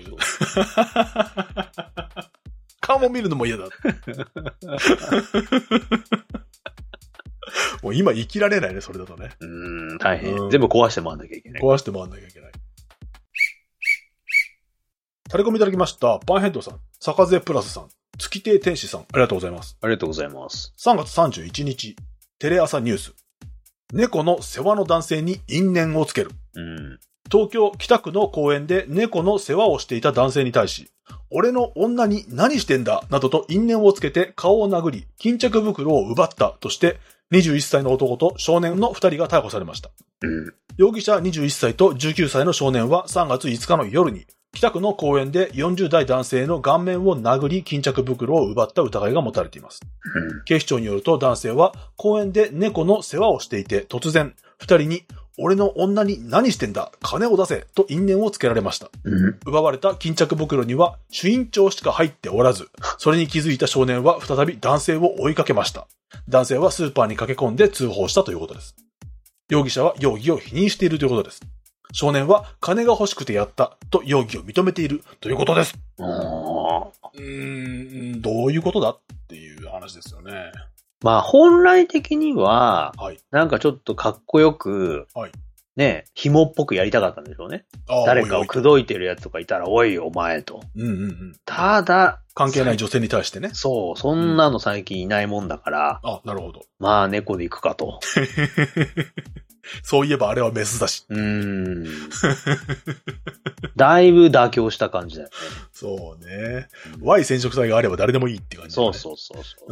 顔も見るのも嫌だ。もう今生きられないね、それだとね。 大変。全部壊して回んなきゃいけない。 壊して回んなきゃいけない。タレコミいただきました。パンヘッドさん、サカゼプラスさん、月亭天使さん、ありがとうございます。 ありがとうございます。 3月31日、テレ朝ニュース。猫の世話の男性に因縁をつける。東京北区の公園で猫の世話をしていた男性に対し、俺の女に何してんだなどと因縁をつけて顔を殴り、巾着袋を奪ったとして、21歳の男と少年の2人が逮捕されました。容疑者21歳と19歳の少年は3月5日の夜に、北区の公園で40代男性の顔面を殴り巾着袋を奪った疑いが持たれています。警視庁によると男性は公園で猫の世話をしていて突然2人に俺の女に何してんだ金を出せと因縁をつけられました。奪われた巾着袋には朱印帳しか入っておらず、それに気づいた少年は再び男性を追いかけました。男性はスーパーに駆け込んで通報したということです。容疑者は容疑を否認しているということです。少年は金が欲しくてやったと容疑を認めているということです。どういうことだっていう話ですよね。 まあ本来的には、 はい、 なんかちょっとかっこよく、 はい、 ね、紐っぽくやりたかったんでしょうね。誰かを口説いてるやつとかいたら、おいお前と。ただ、 関係ない女性に対してね。 そう、そんなの最近いないもんだから。 あ、なるほど。 まあ猫で行くかと。 そういえばあれはメスだし。 だいぶ妥協した感じだよね。 そうね。Y 染色体があれば誰でもいいって感じだね。 そう。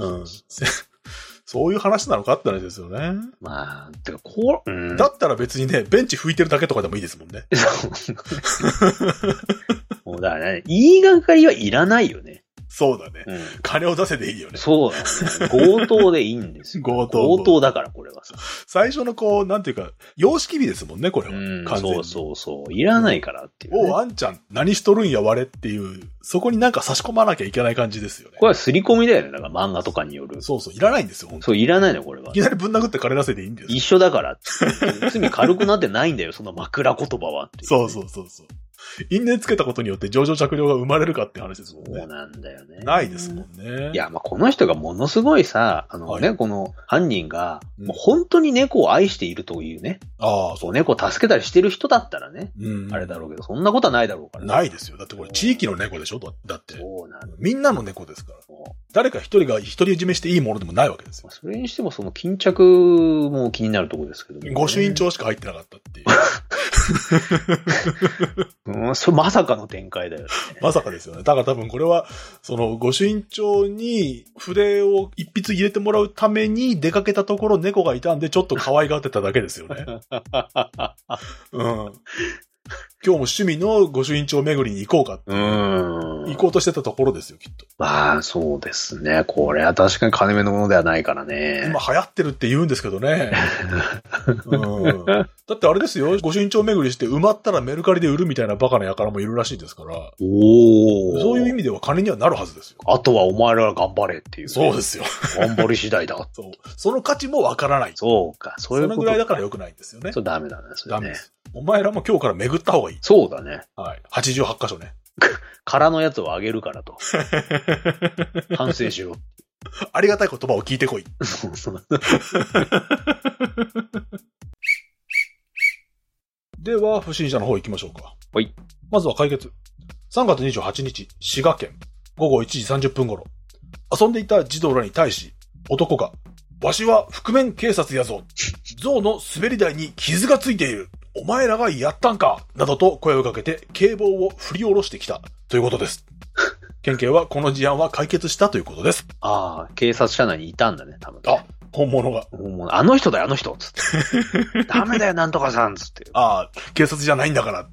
そういう話なのかって話ですよね。 まあ、てかだったら別にね、ベンチ拭いてるだけとかでもいいですもんね。 もうだからね、言いがかりはいらないよね。 そうだね。金を出せでいいよね。 そうだね。強盗でいいんですよ。強盗だから、これはさ。 最初のなんていうか、様式美ですもんね、これは。完全に。 そう。いらないからっていう、 ね。あんちゃん、何しとるんや、我っていう、そこになんか差し込まなきゃいけない感じですよね。 これは刷り込みだよね。だから漫画とかによる。 そう、いらないんですよ、本当に。 そう、いらないの、これは。 いきなりぶん殴って金出せでいいんですよ。 一緒だから。罪軽くなってないんだよ、その枕言葉は。 そう。因縁つけたことによって情状酌量が生まれるかって話ですもんね。 そうなんだよね。 ないですもんね。 いや、まあ、この人がものすごいさ、この犯人が、もう本当に猫を愛しているというね。そう。猫を助けたりしてる人だったらね。あれだろうけど、そんなことはないだろうからね。ないですよ。だってこれ地域の猫でしょだって。 そうなんだ。 みんなの猫ですから。誰か一人が独り占めしていいものでもないわけですよ。 それにしてもその巾着も気になるところですけどね。 御朱印帳しか入ってなかったっていう。 それまさかの展開だよね。 まさかですよね。だから多分これは、その御朱印帳に筆を一筆入れてもらうために出かけたところ猫がいたんでちょっと可愛がってただけですよね。今日も趣味の御朱印帳巡りに行こうかって。行こうとしてたところですよ、きっと。 まあ、そうですね。これは確かに金目のものではないからね。 今流行ってるって言うんですけどね。だってあれですよ、御朱印帳巡りして埋まったらメルカリで売るみたいなバカな輩もいるらしいですから。そういう意味では金にはなるはずですよ。 あとはお前らが頑張れっていう、ね。 そうですよ。 頑張り次第だ。 そう。その価値もわからない。 そうか。そういうこと。 そのぐらいだから良くないんですよね。 そう、ダメだね。それね。 ダメです。お前らも今日から巡った方がいい。 そうだね。 はい。88箇所ね。 空のやつをあげるからと。反省しろ。 ありがたい言葉を聞いてこい。では、不審者の方行きましょうか。 はい。 まずは解決。3月28日、滋賀県、午後1時30分頃。遊んでいた児童らに対し、男が、わしは覆面警察やぞ。象の滑り台に傷がついている。お前らがやったんかなどと声をかけて警棒を振り下ろしてきたということです。県警はこの事案は解決したということです。 ああ、警察車内にいたんだね、多分、 ね。あ、本物が。 あの人だよ、あの人つって。ダメだよ、なんとかさんつって。 ああ、警察じゃないんだから。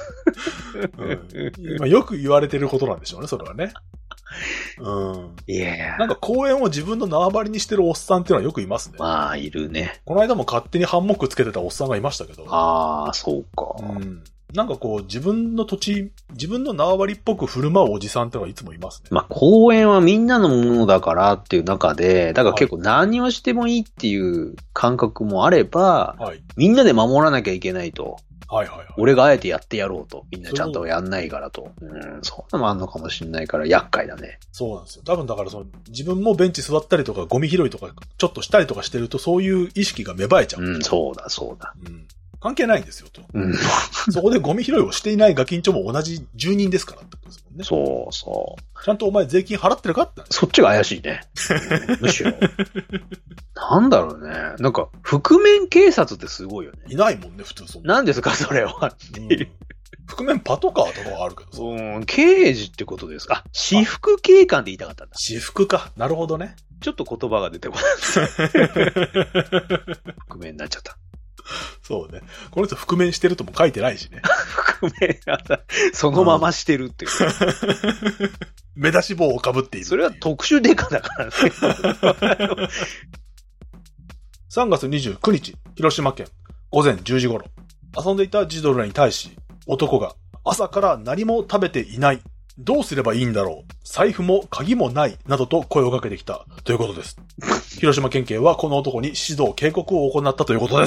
まあ、よく言われてることなんでしょうね、それはね。 いやなんか公園を自分の縄張りにしてるおっさんっていうのはよくいますね。 まあ、いるね。 この間も勝手にハンモックつけてたおっさんがいましたけど。 ああ、そうか。 なんかこう、自分の土地、自分の縄張りっぽく振る舞うおじさんってのはいつもいますね。 まあ、公園はみんなのものだからっていう中で、だから結構何をしてもいいっていう感覚もあれば、みんなで守らなきゃいけないと。俺があえてやってやろうと。みんなちゃんとやんないからと。そんなのもあんのかもしれないから厄介だね。 そうなんですよ。多分だから自分もベンチ座ったりとかゴミ拾いとかちょっとしたりとかしてるとそういう意識が芽生えちゃう。 そうだそうだ。 関係ないんですよと。そこでゴミ拾いをしていないガキンチョも同じ住人ですからってことですもんね。 そうそう。 ちゃんとお前税金払ってるかって。 そっちが怪しいね。むしろ。なんだろうね。なんか、覆面警察ってすごいよね。 いないもんね、普通そんな。何ですか、それは。 覆面パトカーとかはあるけどさ。刑事ってことですか。私服警官って言いたかったんだ。 私服か。なるほどね。 ちょっと言葉が出てこない。覆面になっちゃった。 そうね。この人覆面してるとも書いてないしね。 覆面そのまましてるっていう。 目出し帽をかぶっている。 それは特殊デカだからね。 3月29日、広島県、 午前10時頃、遊んでいた児童らに対し、男が朝から何も食べていない。どうすればいいんだろう。財布も鍵もない。などと声をかけてきたということです。広島県警はこの男に指導警告を行ったということです。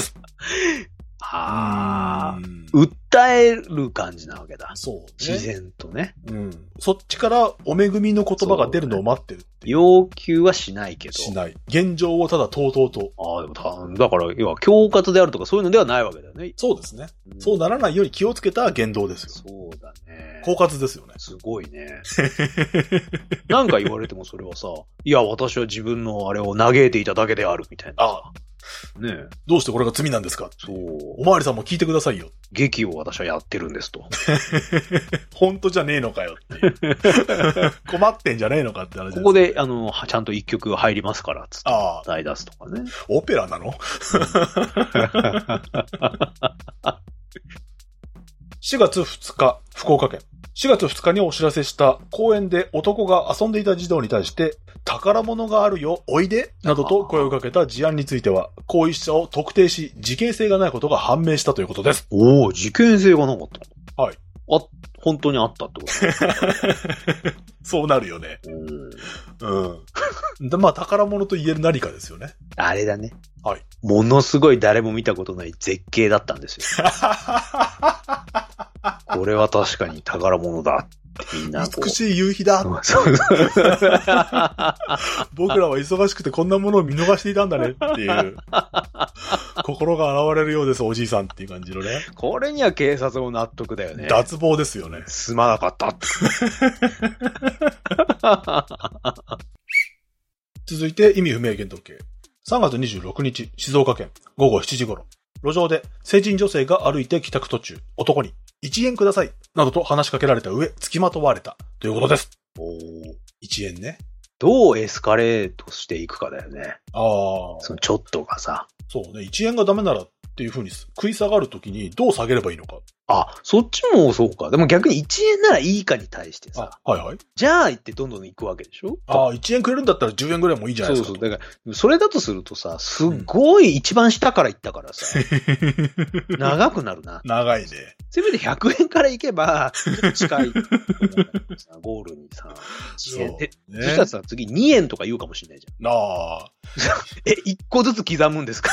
訴える感じなわけだ。 そう、ね。 自然とね。 うん。そっちからお恵みの言葉が出るのを待ってるっていう。 要求はしないけど。 しない。現状をただとうとうと。 でもだから、要は恐喝であるとかそういうのではないわけだよね。 そうですね。そうならないように気をつけた言動ですよ。 そうだね。 狡猾ですよね。 すごいね。なんか言われてもそれはさ、いや、私は自分のあれを嘆いていただけであるみたいな。ねえ。 どうしてこれが罪なんですか？ そう。 おまわりさんも聞いてくださいよ。 劇を私はやってるんですと。 本当じゃねえのかよっていう。困ってんじゃねえのかって話です、ね。 ここで、ちゃんと一曲入りますから、つって。歌い出すとかね。 オペラなの？ 4月2日、福岡県。4月2日にお知らせした公園で男が遊んでいた児童に対して宝物があるよ、おいでなどと声をかけた事案については行為者を特定し事件性がないことが判明したということです。 おー、事件性がなかったの？はい。 本当にあったってことそうなるよね。まあ宝物と言える何かですよね。 あれだね。 はい。 ものすごい誰も見たことない絶景だったんですよ。これは確かに宝物だってみんな美しい夕日だ僕らは忙しくてこんなものを見逃していたんだねっていう心が現れるようです、おじいさんっていう感じのね。 これには警察も納得だよね。 脱帽ですよね。 すまなかった続いて意味不明限度計。3月26日、静岡県午後7時頃、路上で成人女性が歩いて帰宅途中、男に1円くださいなどと話しかけられた上、付きまとわれたということです。1円ね。 どうエスカレートしていくかだよね。そのちょっとがさ。 そうね。1円がダメならっていう風に食い下がるときにどう下げればいいのか。 そっちもそうか。でも逆に1円ならいいかに対してさ。 はいはい。 じゃあ言ってどんどん行くわけでしょ 1円くれるんだったら10円ぐらいもいいじゃないですか。 そう。だから、それだとするとさ、すっごい一番下から行ったからさ。長くなるな。 長いね。 せめて100円から行けば、近い。ゴールにさ、1円で。そしたらさ、次2円とか言うかもしれないじゃん。1個ずつ刻むんですか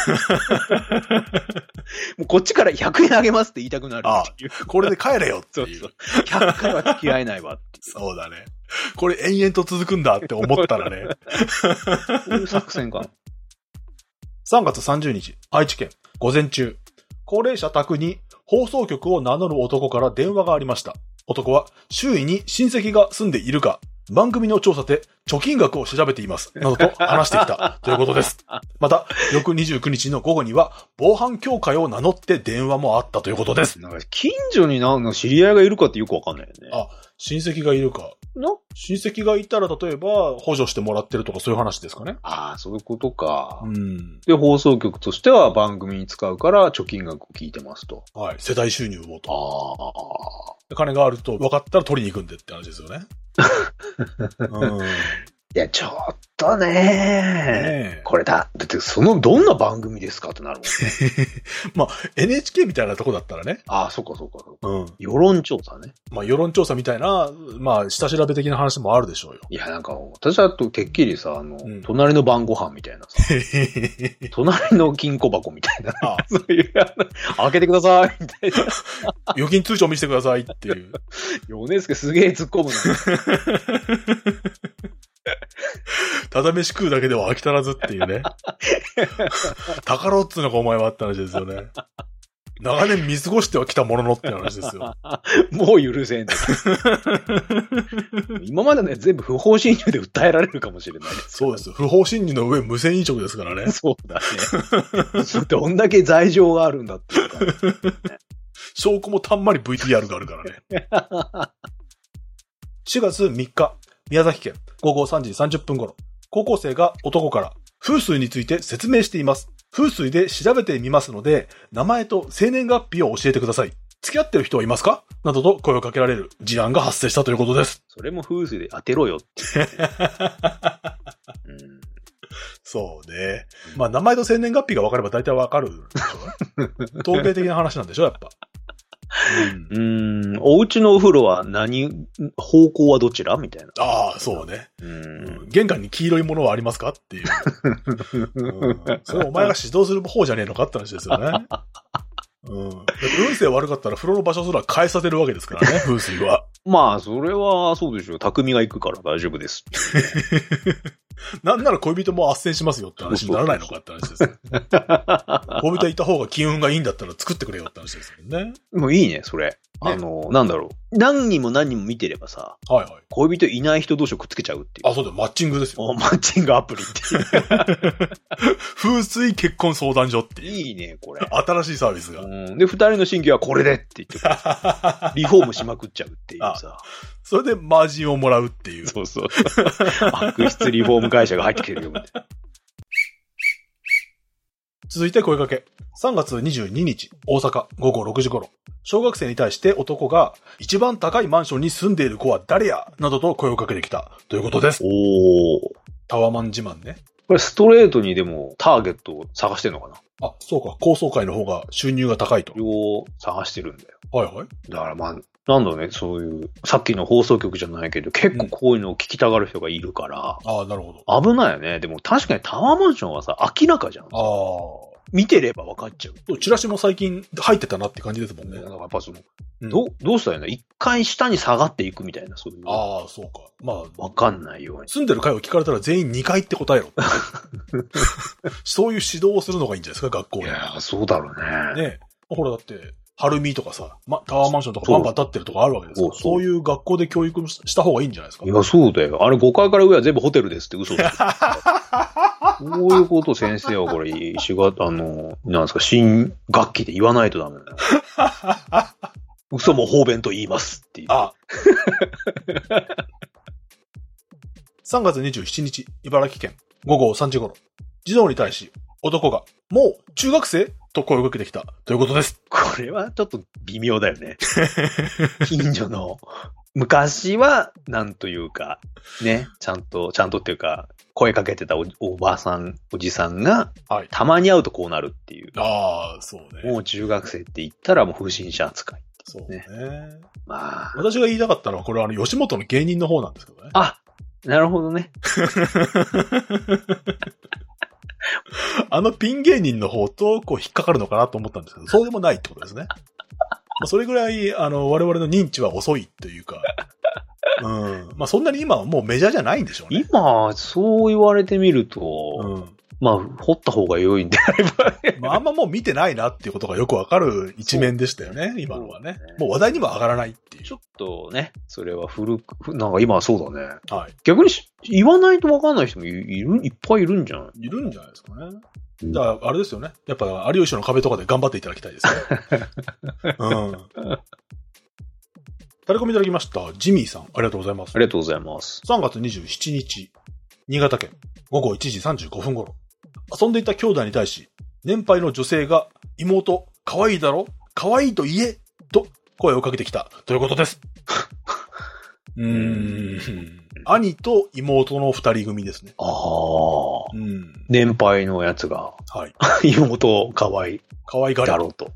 もうこっちから100円あげますって言いたくなるっていう。 これで帰れよっていう。 そう。100回は付き合えないわっていう。 そうだね。これ延々と続くんだって思ったらね。 そういう作戦か。 3月30日、愛知県、午前中、高齢者宅に放送局を名乗る男から電話がありました。男は周囲に親戚が住んでいるか、番組の調査で貯金額を調べています。などと話してきたということです。また、翌29日の午後には防犯協会を名乗って電話もあったということです。 なんか近所に知り合いがいるかってよくわかんないよね。 親戚がいるか。親戚がいたら例えば補助してもらってるとかそういう話ですかね。 そういうことか。で、放送局としては番組に使うから貯金額を聞いてますと。 はい。世帯収入をと。金があると分かったら取りに行くんでって話ですよね。 いや、ちょっとねこれだってどんな番組ですかってなるもんね。 まあ、NHK みたいなとこだったらね。 そうか。世論調査ね。 世論調査みたいな、下調べ的な話もあるでしょうよ。 いや、なんか、私はてっきりさ、隣の晩ご飯みたいなさ、隣の金庫箱みたいな、そういう、開けてください、みたいな。 預金通帳見せてくださいっていう。 米助すげえ突っ込むな。 ただ飯食うだけでは飽き足らずっていうね。宝っつうのかお前はって話ですよね。長年見過ごしてはきたもののって話ですよ。 もう許せん。今までのやつ全部不法侵入で訴えられるかもしれないです。 そうです。不法侵入の上無銭飲食ですからね。 そうだね。どんだけ罪状があるんだっていうか、ね。 証拠もたんまり VTR があるからね。4月3日、宮崎県午後3時30分頃、高校生が男から風水について説明しています。風水で調べてみますので、名前と生年月日を教えてください。付き合ってる人はいますか？などと声をかけられる事案が発生したということです。 それも風水で当てろよって。 そうね。まあ名前と生年月日が分かれば大体分かるでしょ。統計的な話なんでしょ、やっぱ。 お家のお風呂は方向はどちらみたいな。 ああ、そうね。玄関に黄色いものはありますかっていう。それお前が指導する方じゃねえのかって話ですよね。だって運勢悪かったら風呂の場所すら変えさせるわけですからね、風水は。 まあ、それはそうでしょう。匠が行くから大丈夫です。 なんなら恋人も斡旋しますよって話にならないのかって話ですよ。恋人いた方が金運がいいんだったら作ってくれよって話ですよね。 もういいね、それ。ね、なんだろう。何人も見てればさ、 はいはい。 恋人いない人同士をくっつけちゃうっていう。 あ、そうだよ、マッチングですよ。 マッチングアプリっていう。 風水結婚相談所っていう。 いいね、これ。 新しいサービスが。 で、二人の新規はこれでって言って、リフォームしまくっちゃうっていうさ。 それでマージンをもらうっていう。 そうそう。悪質リフォーム会社が入ってきてるよ、みたいな。 続いて声かけ。3月22日、大阪、午後6時頃。小学生に対して男が、一番高いマンションに住んでいる子は誰やなどと声をかけてきた。ということです。タワマン自慢ね。 これストレートにでもターゲットを探してんのかな？ あ、そうか。高層階の方が収入が高いと。 を探してるんだよ。 はいはい。 だからまあ、なんだね、そういう、さっきの放送局じゃないけど、結構こういうのを聞きたがる人がいるから。ああ、なるほど。 危ないよね。でも確かにタワーマンションはさ、明らかじゃん。見てれば分かっちゃう。 チラシも最近入ってたなって感じですもんね。 だからやっぱその、どうしたらいいの？一回下に下がっていくみたいな、そういう。 ああ、そうか。まあ。 分かんないように。 住んでる階を聞かれたら全員2階って答えろ。そういう指導をするのがいいんじゃないですか、学校で。 いや、そうだろうね。 ね。ほらだって、晴海とかさ、タワーマンションとかバンバン立ってるとかあるわけですから、そういう学校で教育した方がいいんじゃないですか。 いや、そうだよ。あれ5階から上は全部ホテルですって嘘だよ。そういうこと先生はこれ、なんですか、新学期で言わないとダメだよ。嘘も方便と言いますっていう。 あ3月27日、茨城県、午後3時頃、児童に対し、男が、もう中学生と声をかけてきたということです。 これはちょっと微妙だよね。近所の、昔は、なんというか、ね、ちゃんとっていうか、声かけてたおばさん、おじさんが、はい、たまに会うとこうなるっていう。 ああ、そうね。 もう中学生って言ったらもう不審者扱い、 そうね。 まあ。 私が言いたかったのは、これは吉本の芸人の方なんですけどね。 あ、なるほどね。 ピン芸人の方と、引っかかるのかなと思ったんですけど、そうでもないってことですね。それぐらい、我々の認知は遅いというか、まあ、そんなに今はもうメジャーじゃないんでしょうね。 今、そう言われてみると、まあ、掘った方が良いんであれば、 まあ、あんまもう見てないなっていうことがよくわかる一面でしたよね、今のはね。もう話題にも上がらないっていう。 ちょっとね、それはなんか今はそうだね。 はい。 逆に言わないとわかんない人もいっぱいいるんじゃない？ いるんじゃないですかね。じゃあ、あれですよね。やっぱ、有吉の壁とかで頑張っていただきたいですね。タレコミいただきました。ジミーさん、ありがとうございます。 ありがとうございます。 3月27日、新潟県、午後1時35分頃。遊んでいた兄弟に対し、年配の女性が、妹、可愛いだろ？可愛いと言え！と声をかけてきたということです。兄と妹の二人組ですね。 ああ。年配のやつが、 はい、 妹可愛い。 可愛がる。 だろうと。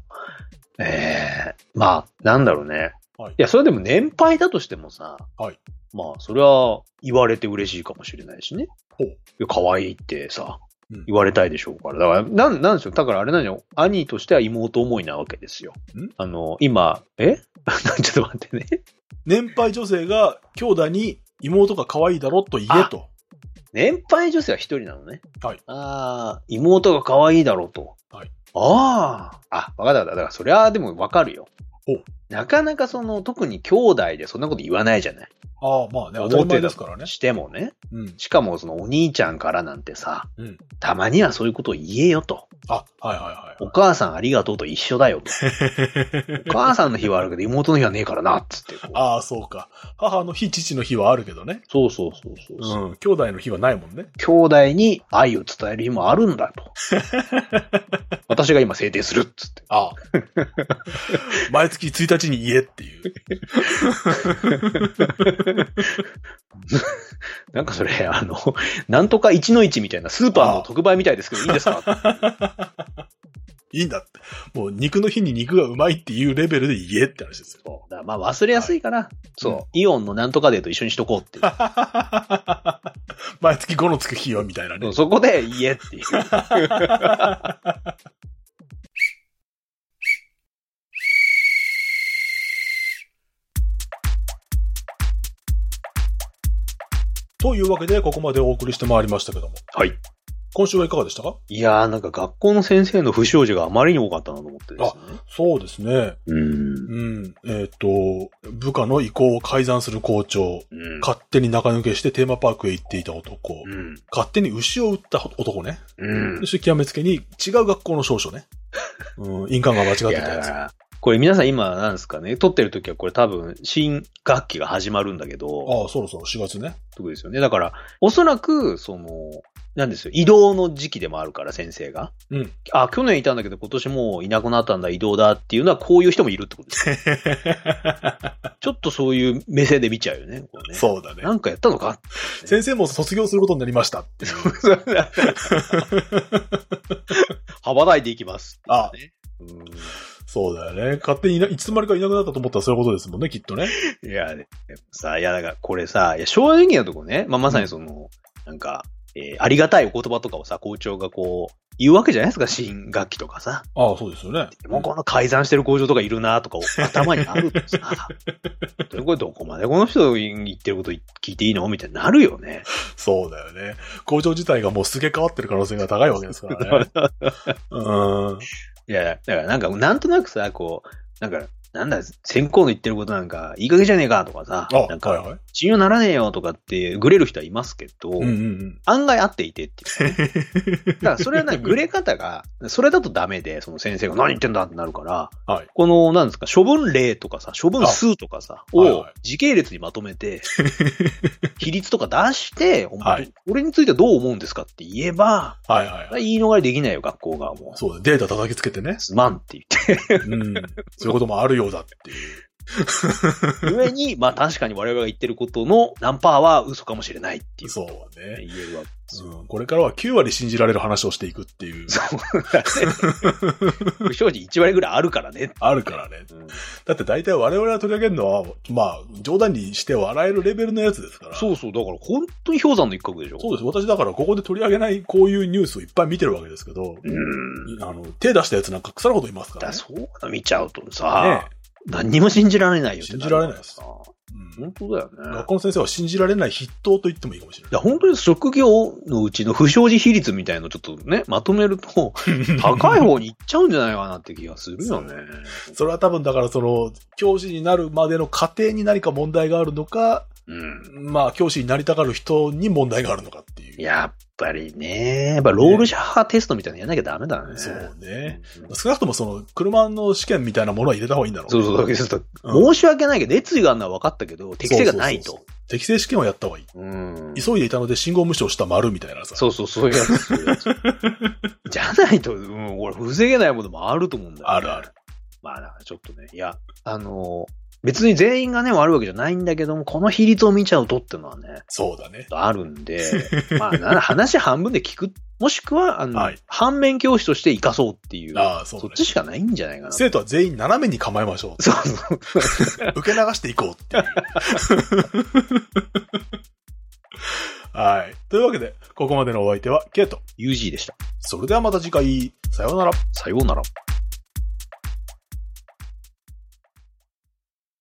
まあ、なんだろうね。 はい、 いや、それでも年配だとしてもさ、 はい、 まあ、それは言われて嬉しいかもしれないしね。いや、可愛いってさ、言われたいでしょうから。だから、なんでしょう。だからあれなんよ。兄としては妹思いなわけですよ。今、ちょっと待ってね。 年配女性が兄弟に妹が可愛いだろと言えと。 年配女性は一人なのね。 はい。 妹が可愛いだろうと。 はい。 わかった。だからそれはでもわかるよ。なかなか特に兄弟でそんなこと言わないじゃない。 まあね、当たり前ですからね。 してもね。しかもお兄ちゃんからなんてさ、たまにはそういうことを言えよと。お母さんありがとうと一緒だよと。お母さんの日はあるけど妹の日はねえからな、つって。 そうか。母の日、父の日はあるけどね。 そう。 兄弟の日はないもんね。 兄弟に愛を伝える日もあるんだと。私が今制定するっつって。 毎月1日に言えっていう。 なんかそれ、なんとか1-1みたいなスーパーの特売みたいですけど、いいんですか？ いいんだって。もう肉の日に肉がうまいっていうレベルで言えって話ですよ。 そう。だからまあ忘れやすいから、はい、そう、イオンのなんとかデーと一緒にしとこうっていう。 毎月5のつく日よみたいなね。 そこで言えっていう。 というわけで、ここまでお送りしてまいりましたけども。 はい。 今週はいかがでしたか？ いやー、なんか学校の先生の不祥事があまりに多かったなと思ってですね。 そうですね。部下の意向を改ざんする校長、勝手に中抜けしてテーマパークへ行っていた男、勝手に牛を撃った男ね。そして極めつけに違う学校の少女ね。印鑑が間違ってたやつ。 これ皆さん今なんですかね、撮ってる時はこれ多分新学期が始まるんだけど。 そろそろ4月ね。 そうですよね。だから、おそらく、なんですよ、移動の時期でもあるから先生が。去年いたんだけど今年もういなくなったんだ、移動だっていうのはこういう人もいるってことですね。ちょっとそういう目線で見ちゃうよね。こうね、 そうだね。 なんかやったのか、 先生も卒業することになりましたって。 羽ばたいていきます、ね。 そうだよね。勝手にいつまでかいなくなったと思ったらそういうことですもんね、きっとね。 いや、だからこれさ、正直なとこね、まさになんか、ありがたいお言葉とかをさ、校長がこう、言うわけじゃないですか、新学期とかさ。 そうですよね。 でもこの改ざんしてる校長とかいるなとか頭にあるとさ、これどこまでこの人言ってること聞いていいのみたいになるよね。 そうだよね。校長自体がもうすげ替わってる可能性が高いわけですからね。 いや、だからなんとなくさ、先行の言ってることなんか、いい加減じゃねえかとかさ、信用ならねえよとかってグレる人はいますけど、案外合っていてっていう、ね。だからそれはグレ方が、それだとダメで、その先生が何言ってんだってなるから、この、なんですか、処分例とかさ、処分数とかさ、を時系列にまとめて、比率とか出して、俺についてどう思うんですかって言えば、言い逃れできないよ、学校側も。 そうだ、データ叩きつけてね。 すまんって言って。 そういうこともあるよ。だっていう。 上に、確かに我々が言ってることの何パーは嘘かもしれないっていう。 そうね。 言えるわけですよ。 これからは9割信じられる話をしていくっていう。 そうだね。不祥事1割ぐらいあるからね。 あるからね。だって大体我々が取り上げるのは、冗談にして笑えるレベルのやつですから。 そう。だから本当に氷山の一角でしょ。 そうです。私だからここで取り上げないこういうニュースをいっぱい見てるわけですけど、手出したやつなんか腐るほどいますからね。 そう見ちゃうとさ、何にも信じられないよ。 信じられないです。 本当だよね。 学校の先生は信じられない筆頭と言ってもいいかもしれない。 いや、本当に職業のうちの不祥事比率みたいのをちょっとね、まとめると、高い方に行っちゃうんじゃないかなって気がするよね。 それは多分だから教師になるまでの過程に何か問題があるのか、教師になりたがる人に問題があるのかっていう。 やっぱりね、ロールシャッハテストみたいなのやんなきゃダメだね。 そうね。少なくとも車の試験みたいなものは入れた方がいいんだろうね。 そう。申し訳ないけど、熱意があるのは分かったけど、適性がないと。 適正試験はやった方がいい。急いでいたので信号無視をした丸みたいなさ。 そういうやつ。じゃないと、俺、防げないものもあると思うんだよね。 あるある。 ちょっとね、いや、別に全員がね、悪いわけじゃないんだけども、この比率を見ちゃうとっていうのはね。 そうだね。 あるんで、話半分で聞く。もしくは、反面教師として活かそうっていう。そっちしかないんじゃないかな。 生徒は全員斜めに構えましょう。 そう。 受け流していこうっていう。はい。というわけで、ここまでのお相手は、ケイト。 UG でした。 それではまた次回、さようなら。 さようなら。